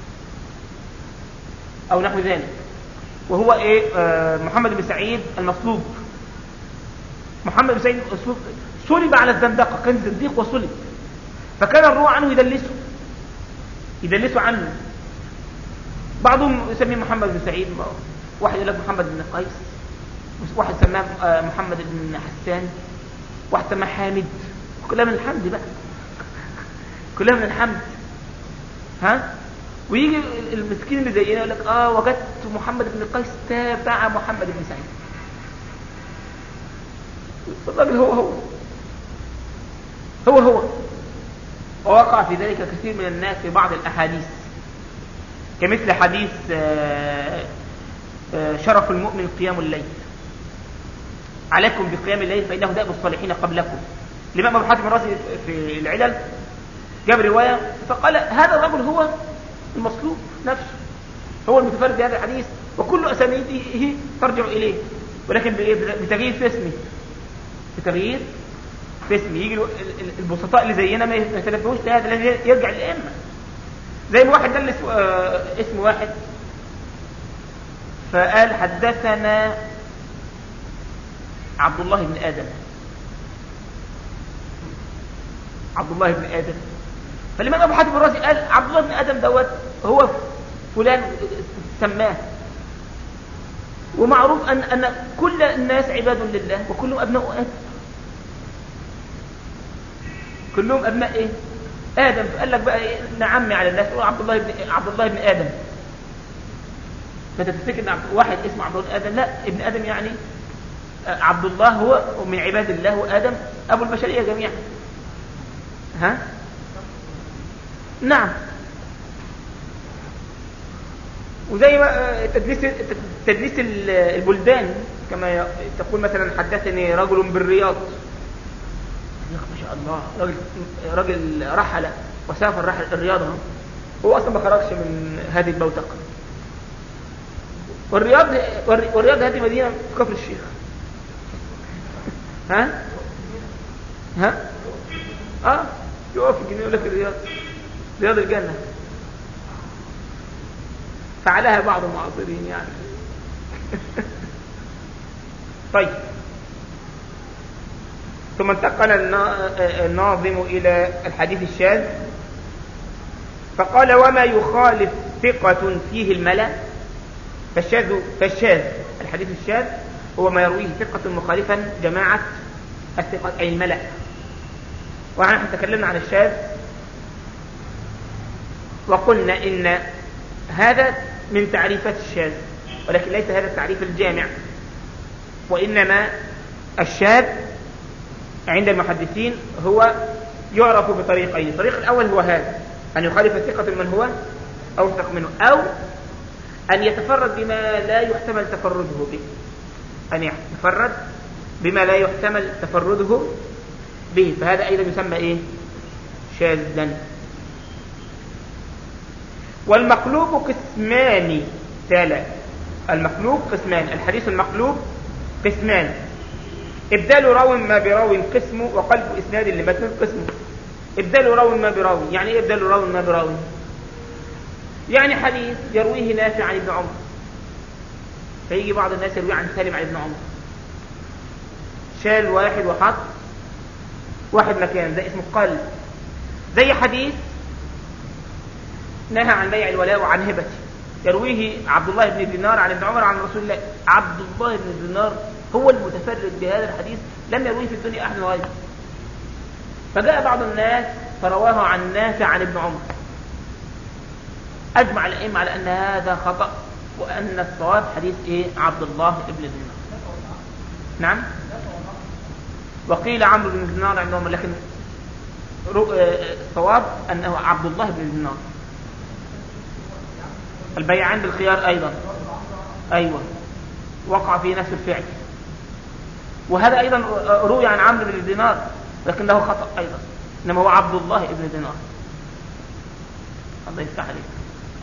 او نحو ذلك، وهو ايه آه محمد بن سعيد المصلوب. محمد بن سعيد المصلوب صلب على الزندقة، كان زنديق وصلب، فكان الرواة عنه يدلسوا يدلسوا عنه. بعضهم يسميه محمد بن سعيد، واحد يقول لك محمد بن قيس، واحد سماه آه محمد بن حسان، واحد سماه حامد. كلها من الحمد بقى، كلها من الحمد. ها ويجي المسكين اللي زينا يقول لك اه وجدت محمد بن قيس تابع محمد بن سعيد. الراجل هو هو هو هو ووقع في ذلك كثير من الناس في بعض الاحاديث، كمثل حديث آآ آآ شرف المؤمن قيام الليل، عليكم بقيام الليل فانه دأب الصالحين قبلكم. الإمام أبو حاتم الرازي في العلل جاب رواية فقال هذا الرجل هو المصلوب نفسه، هو المتفرد بهذا الحديث، وكل أسانيده ترجع إليه، ولكن بتغيير في اسمه، بتغيير في اسمه. يجي البسطاء اللي زينا ما يتنبهوش لهذا، الذي يرجع للأئمة. زي ما واحد دلس اسم واحد فقال حدثنا عبد الله بن آدم، عبد الله بن آدم. فالإمام أبو حاتم الرازي قال عبد الله بن آدم دوت هو فلان سماه. ومعروف أن, أن كل الناس عباد لله وكلهم أبناء آدم، كلهم أبناء إيه؟ آدم. فقال لك بقى إيه؟ نعمي على الناس هو عبد الله بن عبد الله بن آدم. فتفتكر ان واحد اسمه عبد الله بن آدم، لا، ابن آدم يعني عبد الله هو من عباد الله، وآدم أبو البشرية جميعا. ها نعم. وزي ما تدليس تدليس البلدان، كما تقول مثلا حدثني رجل بالرياض، ما شاء الله راجل راجل رحل وسافر رحل الرياض، هو اصلا ما خرجش من هذه البوتقه. والرياض والرياض هذه مدينه في كفر الشيخ. ها ها اه يقف الجنيه يقول لك الرياض رياض الجنه، فعلها بعض المعاصرين يعني. طيب، ثم انتقل الناظم إلى الحديث الشاذ فقال وما يخالف ثقة فيه الملا فالشاذ فالشاذ الحديث الشاذ هو ما يرويه ثقة مخالفا جماعة الثقة أي الملأ. ونحن تكلمنا عن الشاذ وقلنا إن هذا من تعريفات الشاذ، ولكن ليس هذا التعريف الجامع، وإنما الشاذ عند المحدثين هو يعرف بطريقين. الطريق الأول هو هذا، أن يخالف الثقة من هو أوثق منه، أو أن يتفرد بما لا يحتمل تفرده به، أن يتفرد بما لا يحتمل تفرده به، فهذا أيضا يسمى إيه؟ شاذا. والمقلوب قسمان ثلاث. المقلوب قسمان، الحديث المقلوب قسمان: إبدال راو ما براو قسم، وقلب إسناد لمتن قسم. إبدال راو ما براو يعني إيه؟ إبدال راو ما براو يعني حديث يرويه نافع عن ابن عمر، فيجي بعض الناس يرويه عن سالم عن ابن عمر، شال واحد وحط واحد مكان، ده اسمه قلب. زي حديث نهى عن بيع الولاء وعن هبته، يرويه عبد الله بن دينار عن ابن عمر عن رسول الله. عبد الله بن دينار هو المتفرد بهذا الحديث، لم يرويه في الدنيا أحد غيره. فجاء بعض الناس فرواه عن نافع عن ابن عمر. أجمع الأئمة على أن هذا خطأ، وأن الصواب حديث إيه؟ عبد الله بن دينار. نعم. وقيل عمرو بن دينار عن ابن عمر، لكن الصواب أنه عبد الله بن دينار. البيعان بالخيار أيضا، أيوة، وقع في نفس الفعل. وهذا أيضا روي عن عمرو بن دينار، لكنه خطأ أيضا، إنما هو عبد الله بن دينار. الله يفتح عليك.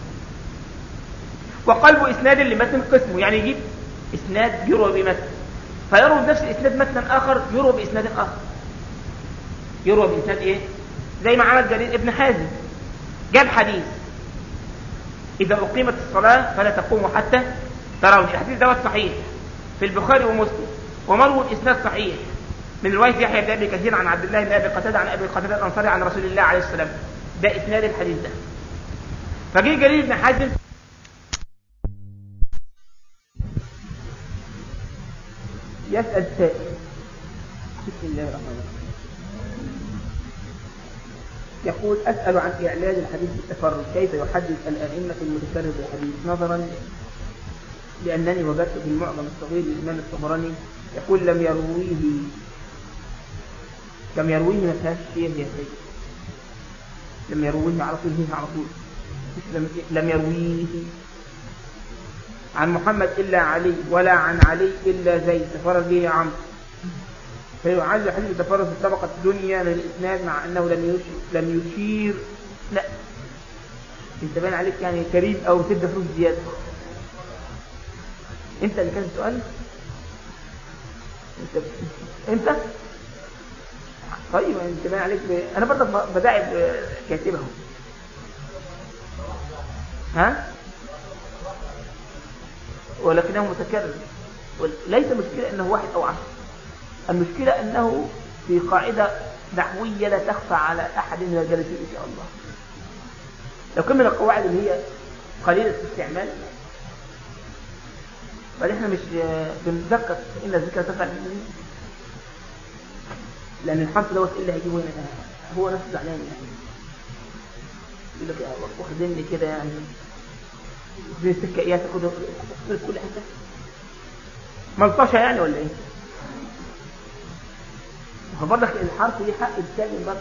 وقلب إسناد لمتن قسمه، يعني يجيب إسناد يروى بمتن، فيروى بنفس الإسناد متنا آخر يروى بإسناد آخر، يروى بإسناد إيه؟ زي ما عمل جرير ابن حازم، جاب حديث: إذا أقيمت الصلاة فلا تقوموا حتى ترون. الحديث دوت صحيح في البخاري ومسلم، ومروي الإسناد صحيح من رواية يحيى بن أبي كثير عن عبد الله بن أبي قتادة عن أبي قتادة الأنصاري عن رسول الله عليه السلام. ده إسناد الحديث ده. فجي جرير بن حازم يسأل سائل: بسم الله الرحمن الرحيم، يقول: أسأل عن إعلان الحديث بالتفرد، كيف يحدث الأئمة المتفرد بالحديث؟ نظرا لأنني وجدت في المعظم الصغير للإمام الطبراني يقول: لم يرويه لم يرويه ما فيهاش فيه يا سيد، لم يرويه على طول فيه على طول لم, لم يرويه عن محمد إلا علي، ولا عن علي إلا زيد، تفرد به عمرو، فيعد حديث التفرد في الطبقة الدنيا من الإسناد، مع أنه لم يشير, لم يشير لا انت باين عليك يعني كريم أو تدى فلوس زيادة. انت اللي كان السؤال، انت انت طيب انت باين عليك ب... انا برضه بداعب كاتبه، ها، ولكنه متكرر. ليس مشكلة انه واحد او عشر، المشكلة انه في قاعدة نحوية لا تخفى على احد من الجالسين ان شاء الله. لو كان من القواعد اللي هي قليلة الاستعمال، بل احنا مش بنذكر ان الذكر تفعل المؤمنين، لان الحرف دوت ايه اللي هيجيبه هنا؟ هو نفسه زعلان يعني، يقول لك واخدني كده يعني زي السكه اياه تاخد كل حته ملطشه يعني ولا ايه؟ فبرضك الحرف ليه حق الكلمه برضه.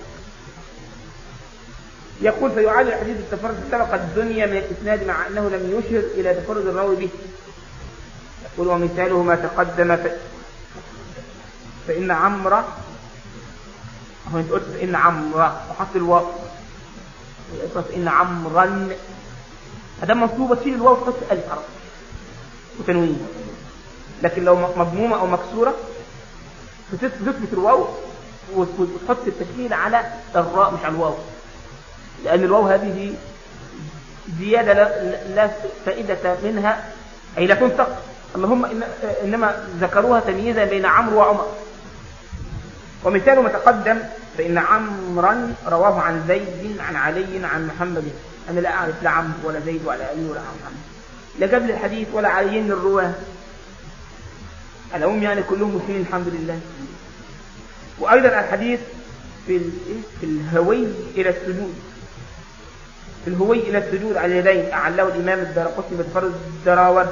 يقول: فيعاد الحديث التفرد في الطبقه الدنيا من الاسناد، مع انه لم يشر الى تفرد الراوي به. يقول: ومثاله ما تقدم ف... فإن عمرو، هو انت قلت فإن عمرو وحط الواو، فإن عمرا هذا منصوبة تشيل الواو وتحط ألف حرف وتنوين، لكن لو مضمومة أو مكسورة بتثبت الواو وتحط التشكيل على الراء مش على الواو، لأن الواو هذه زيادة لا فائدة منها، أي لا تنطق. اللهم إن إنما ذكروها تمييزا بين عمرو وعمر. ومثاله ما تقدم: فإن عمرا رواه عن زيد عن علي عن محمد. أنا لا أعرف لا عمرو ولا زيد ولا علي ولا محمد، لا جاب لي الحديث ولا عين الرواه، العموم يعني كلهم مسلمين الحمد لله. وأيضا الحديث في في الهوي إلى السجود، في الهوي إلى السجود على اليدين، أعله الإمام الدارقطني بتفرد الدراورد،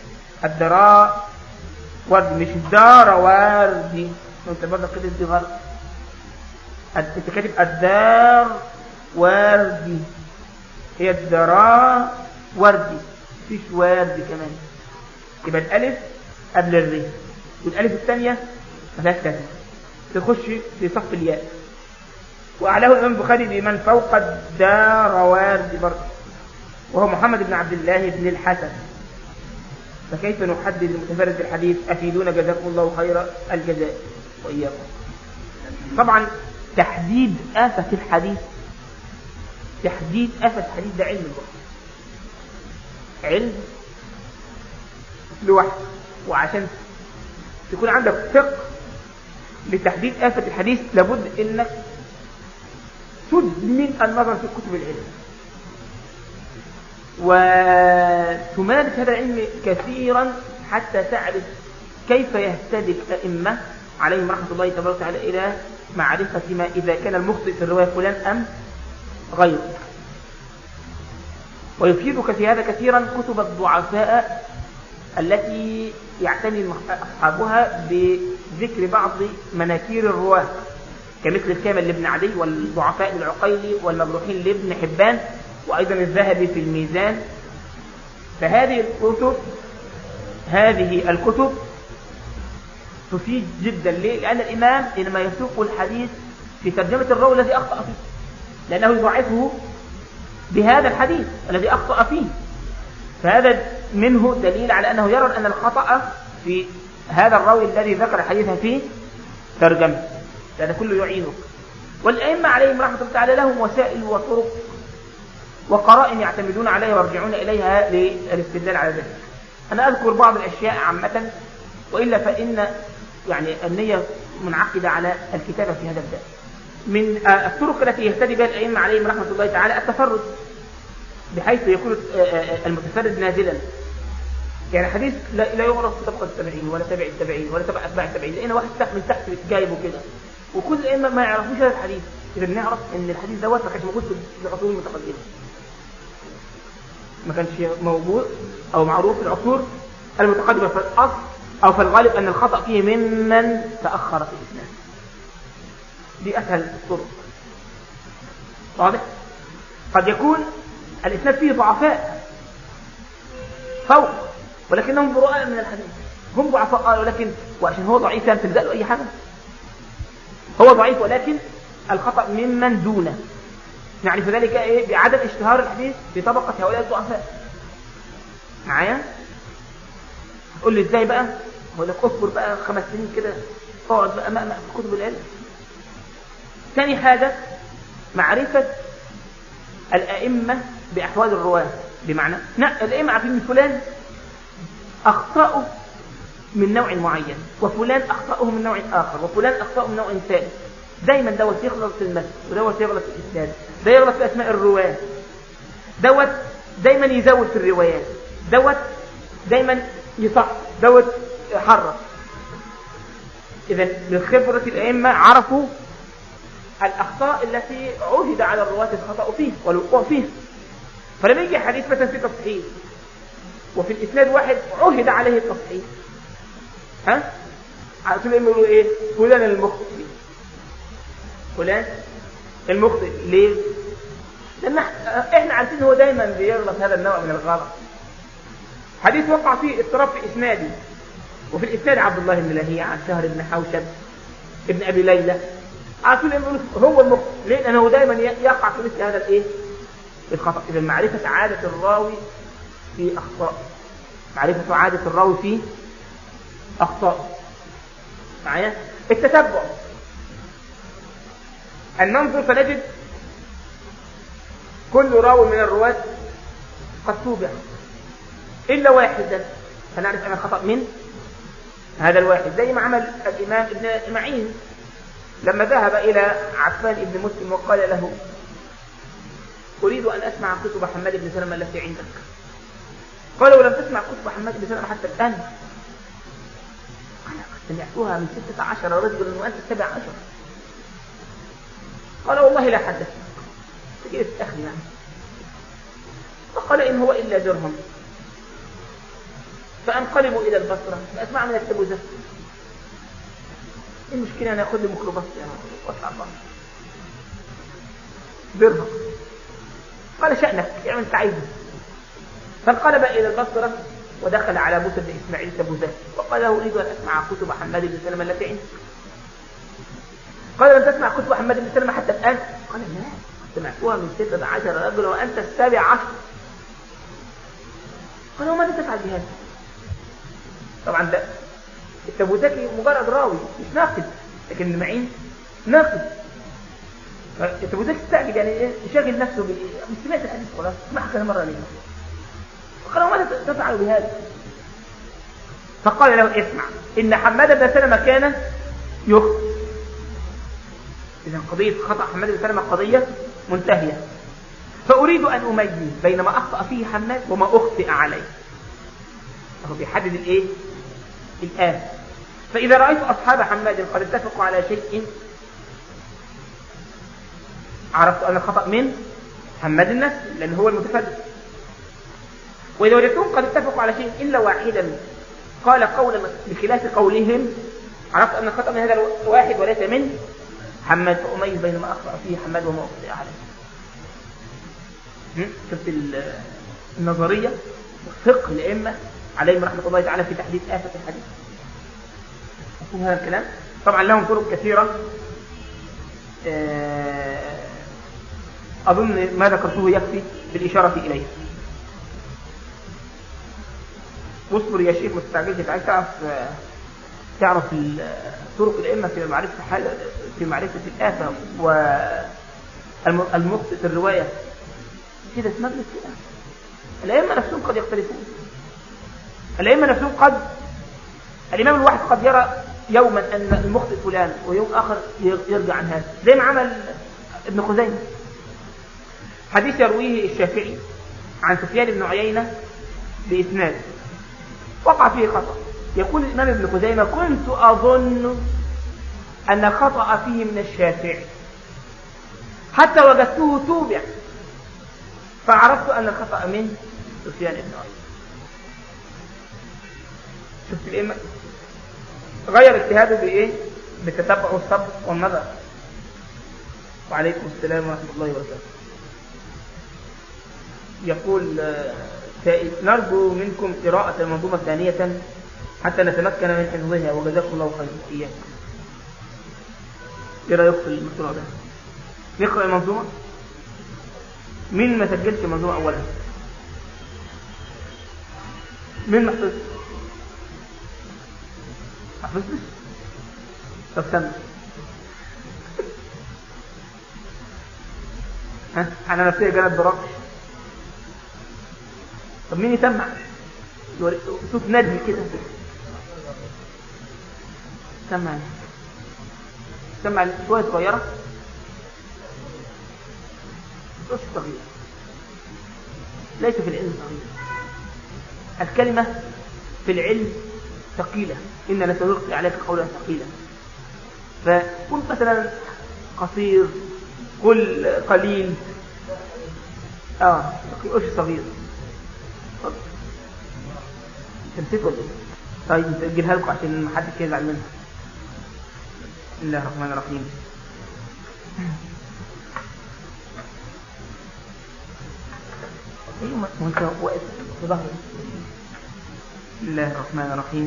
الدراورد مش الداروردي، أنت برضه كده دي غلط، أنت كاتب الداروردي، هي الدراوردي، فيش وردي كمان، يبقى الألف قبل الري، والألف الثانية ملهاش كذا تخش في صف الياء. وأعلاه الإمام البخاري بمن فوق الداروردي برضه، وهو محمد بن عبد الله بن الحسن. فكيف نحدد المتفرد بالحديث؟ أفيدونا جزاكم الله خير الجزاء وإياكم. طبعا تحديد آفة الحديث، تحديد آفة الحديث ده علم البخاري، علم لوحده. وعشان تكون عندك فقه لتحديد آفة الحديث لابد انك تدمن النظر في كتب العلم وتمارس هذا العلم كثيرا حتى تعرف كيف يهتدي الأئمة عليهم رحمة الله تبارك وتعالى إلى معرفة ما إذا كان المخطئ في الرواية فلان أم غيره. ويفيدك في هذا كثيرا كتب الضعفاء التي يعتني أصحابها بذكر بعض مناكير الرواة، كمثل الكامل لابن عدي، والضعفاء للعقيلي، والمجروحين لابن حبان، وأيضا الذهبي في الميزان. فهذه الكتب هذه الكتب تفيد جدا. ليه؟ لأن الإمام إنما يسوق الحديث في ترجمة الراوي الذي أخطأ فيه، لأنه يضعفه بهذا الحديث الذي أخطأ فيه. فهذا منه دليل على أنه يرى أن الخطأ في هذا الراوي الذي ذكر الحديث فيه ترجمة، هذا كله يعينك. والأئمة عليهم رحمة الله تعالى لهم وسائل وطرق وقرائن يعتمدون عليها ويرجعون إليها للاستدلال على ذلك. أنا أذكر بعض الأشياء عامة، وإلا فإن يعني النية منعقدة على الكتابة في هذا الباب. من الطرق التي يهتدي بها الأئمة عليهم رحمة الله تعالى التفرد، بحيث يكون المتفرد نازلا. يعني حديث لا, لا يغرس في طبقة التابعين ولا تابع التابعين ولا تبع أتباع التابعين، لأن واحد تحت من تحت جايبه كده، وكل الأئمة ما يعرفوش هذا الحديث. إذا نعرف أن الحديث دوت ما كانش موجود في العصور المتقدمة، ما كانش موجود أو معروف في العصور المتقدمة في الأصل أو في الغالب أن الخطأ فيه ممن تأخر في الإسلام. دي أسهل الطرق. واضح؟ قد يكون الإسلام فيه ضعفاء فوق، ولكنهم براء من الحديث، هم ضعفاء، ولكن وعشان هو ضعيف يعني تلزق له أي حاجة، هو ضعيف ولكن الخطأ ممن دونه. يعني في ذلك إيه؟ بعدم اشتهار الحديث في طبقة هؤلاء الضعفاء. معايا؟ قل لي ازاي بقى؟ أقول لك اصبر بقى خمس سنين كده، اقعد بقى مأمأ في كتب العلم. ثاني حاجة معرفة الأئمة بأحوال الرواة، بمعنى الأئمة عارفين من فلان أخطأه من نوع معين، وفلان أخطأه من نوع آخر، وفلان أخطأه من نوع ثالث. دايما دوت يغلط في المتن، ودوت يغلط في الإسناد، ده يغلط في أسماء الرواة، دوت دايما يزود في الروايات، دوت دايما يصح، دوت حرف. إذا من خبرة الأئمة عرفوا الأخطاء التي عهد على الرواة الخطأ فيه والوقوع فيه. فلما يجي حديث مثلا في تصحيح وفي الإسناد واحد عهد عليه التصحيح، ها؟ عشان يقولوا إيه؟ فلان المخطئ، فلان المخطئ. ليه؟ لأن إحنا عارفين هو دايما بيغلط هذا النوع من الغلط. حديث وقع فيه اضطراب في إسنادي، وفي الإسناد عبد الله بن لهيعة عن شهر بن حوشب ابن أبي ليلى، عارفين يقولوا هو المخطئ. ليه؟ لأنه دايما يقع في مثل هذا الإيه؟ الخطأ. إذا معرفة عادة الراوي في أخطاء، معرفة عادة الراوي في أخطاء. معايا؟ التتبع، أن ننظر فنجد كل راوي من الرواة قد توبع إلا واحدا، فنعرف أن الخطأ من هذا الواحد. زي ما عمل الإمام ابن معين لما ذهب إلى عفان ابن مسلم وقال له: أريد أن أسمع كتب حماد بن سلمة التي عندك. قال ولم تسمع كتب حماد بن سلمة حتى الآن؟ قال سمعتها من ستة عشر رجلا وأنت السابع عشر. قال والله لا حدث تجي تستخدم يعني. فقال إن هو إلا درهم. فأنقلبوا إلى البصرة فأسمع من التبوذة المشكلة أنا أخذ لي ميكروباص يا واطلع البصرة درهم. قال شأنك اعمل تعيد. فانقلب إلى البصرة ودخل على موسى بن إسماعيل التبوذة وقال له أريد أن أسمع كتب حماد بن سلمة التي عندك. قال لم تسمع كتب حماد بن سلمة حتى الآن؟ قال لا سمعتها من ستة عشر رجل وأنت السابع عشر. قال وماذا تفعل بهذا؟ طبعا ده التبوذكي مجرد راوي مش ناقد، لكن المعين ناقد. التبوذكي استعجب يعني ايه يشغل نفسه بايه؟ مش سمعت الحديث خلاص اسمعها كذا مره ليه؟ قال وماذا تفعل بهذا؟ فقال له اسمع ان حماد بن سلمة كان يخطئ. اذا قضيه خطا حماد بن سلمة قضيه منتهيه، فاريد ان اميز بين ما اخطا فيه حماد وما اخطئ عليه. هو بيحدد الايه؟ الآن. فإذا رأيت أصحاب حماد قد اتفقوا على شيء عرفت أن الخطأ من حماد النفسي لأنه هو المتفرد. وإذا وجدتهم قد اتفقوا على شيء إلا واحدا قال قولا بخلاف قولهم عرفت أن الخطأ من هذا الواحد وليس من حماد، فأميز بين ما أخطأ فيه حماد وما أخطئ عليه. شفت النظرية فقه الأئمة عليهم رحمة الله تعالى في تحديد آفة الحديث. مفهوم هذا الكلام؟ طبعا لهم طرق كثيرة أظن ما ذكرته يكفي بالإشارة إليه. واصبر يا شيخ مستعجلش، عايز تعرف تعرف طرق الأئمة في معرفة حال في معرفة الآفة والمخطئ في الرواية كده اسمه كده. الأئمة نفسهم قد يختلفون. الأئمة نفسهم قد الإمام الواحد قد يرى يوما أن المخطئ فلان ويوم آخر يرجع عن هذا، زي ما عمل ابن خزيمة. حديث يرويه الشافعي عن سفيان بن عيينة بإسناد وقع فيه خطأ. يقول الإمام ابن خزيمة كنت أظن أن الخطأ فيه من الشافعي حتى وجدته توبع فعرفت أن الخطأ من سفيان بن عيينة. شفت الإمام غير اجتهاده بإيه؟ بالتتبع والصبر والنظر. وعليكم السلام ورحمة الله وبركاته. يقول سائل نرجو منكم قراءة المنظومة ثانية حتى نتمكن من حفظها وجزاكم الله خيرا. إياك إيه رأيك في المشروع ده؟ نقرأ المنظومة؟ مين ما سجلش المنظومة أولا؟ مين ما حفظش؟ ما حفظتش؟ طب سمع. ها أنا نفسي جلد برقش. طب مين يسمع؟ صوت ندي كده. سمع سمع شوية صغيرة. مش صغير، ليس في العلم صغير. الكلمة في العلم ثقيلة، إننا سنلقي عليك قولا ثقيلا. فقل مثلا قصير، قل قليل. اه مش صغير. تمسكوا ولا طيب نسجلها لكم عشان ما حدش يزعل منها. بسم الله الرحمن الرحيم. ايوه وانت واقف في ظهري. بسم الله الرحمن الرحيم.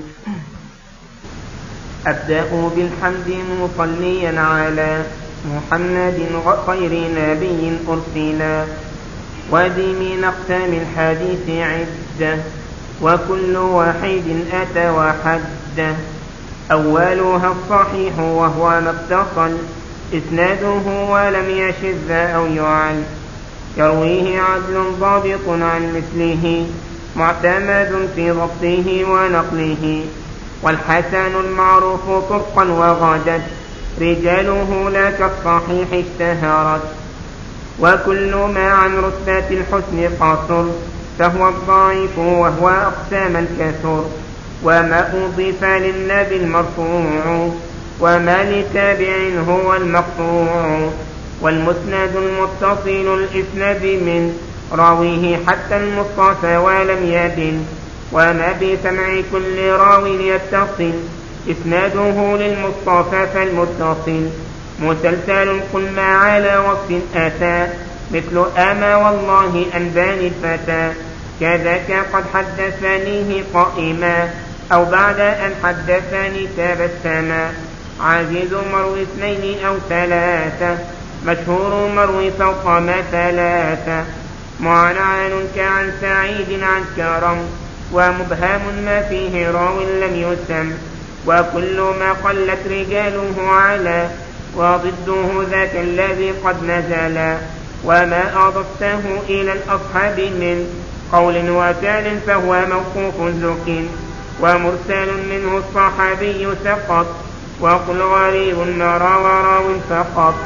أبدأ بالحمد مصليا على محمد خير نبي أرسلا، وذي من أقسام الحديث عدة وكل واحد أتى وحده. أولها الصحيح وهو ما اتصل إسناده ولم يشذ أو يعل، يرويه عدل ضابط عن مثله معتمد في ضبطه ونقله. والحسن المعروف طرقا وغدت رجاله لا كالصحيح اشتهرت، وكل ما عن رتبة الحسن قصر فهو الضعيف وهو أقسام كثر. وما أضيف للنبي المرفوع وما لتابع هو المقطوع. والمسند المتصل الإسناد من راويه حتى المصطفى ولم يبن. وما بسمع كل راو يتصل إسناده للمصطفى فالمتصل مسلسل قل ما على وصف أتى مثل أما والله أنباني الفتى. كذاك قد حدثنيه قائما أو بعد أن حدثني تبسما. عزيز مروي اثنين أو ثلاثة مشهور مروي فوق ما ثلاثة. معنعن كعن سعيد عن كرم ومبهم ما فيه راو لم يسم. وكل ما قلت رجاله على وضده ذاك الذي قد نزل. وما أضفته إلى الأصحاب من قول وكال فهو موقوف زك. ومرسل منه الصحابي سقط وقل غريب نرى وراو فقط.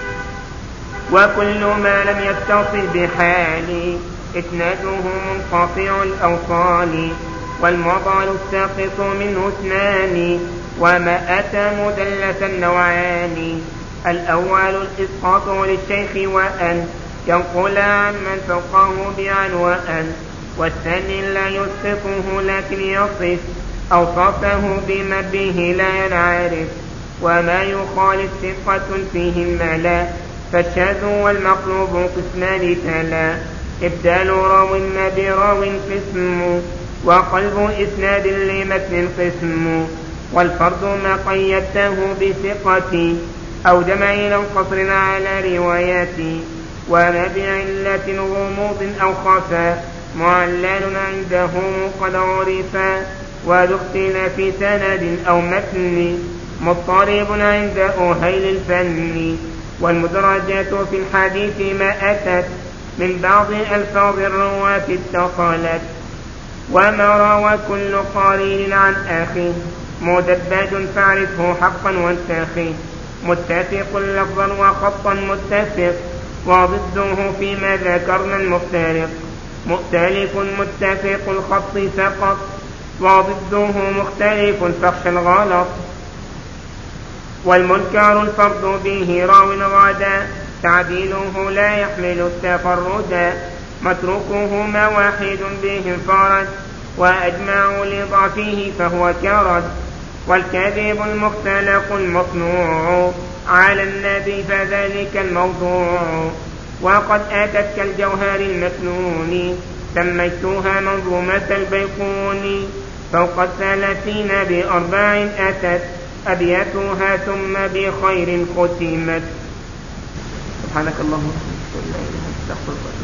وكل ما لم يتصل بحال إسناده منقطع الأوصال. والمضال الساقط منه اثنان وما أتى مدلسا نوعان. الأول الإسقاط للشيخ وأن ينقل عن من فوقه بعن وأن. والثاني لا يسقطه لكن يصف أوصافه بما به لا ينعرف. وما يخالف ثقة فيه الملا فالشاذ والمقلوب قسمان تلا. إبدال راو ما براو قسم وقلب إسناد لمتن قسم. والفرد ما قيدته بثقة أو جمع إلى القصر على رواياتي. وما بعلة غموض أو خفا معلل عنده قد عرفا. وذو اختلاف سند أو متن مضطرب عند أهيل الفن. والمدرجات في الحديث ما أتت من بعض ألفاظ الرواة اتصلت. وما روى كل قرين عن أخيه مدبج فاعرفه حقا وانتخي. متفق لفظا وخطا متفق وضده فيما ذكرنا المفترق. مؤتلف متفق الخط فقط وضده مختلف فاخشى الغلط. والمنكر الفرد به راو غدا تعديله لا يحمل التفردا. متركهما واحد به انفرد وأجمع لضعفه فهو كرد. والكذب المختلق المصنوع على النبي فذلك الموضوع. وقد أتت كالجوهر المكنون سميتها منظومة البيقون. فوق الثلاثين بأربع أتت أبياتها ثم بخير ختمت. سبحانك اللهم وبحمدك أشهد أن لا إله إلا أنت أستغفرك.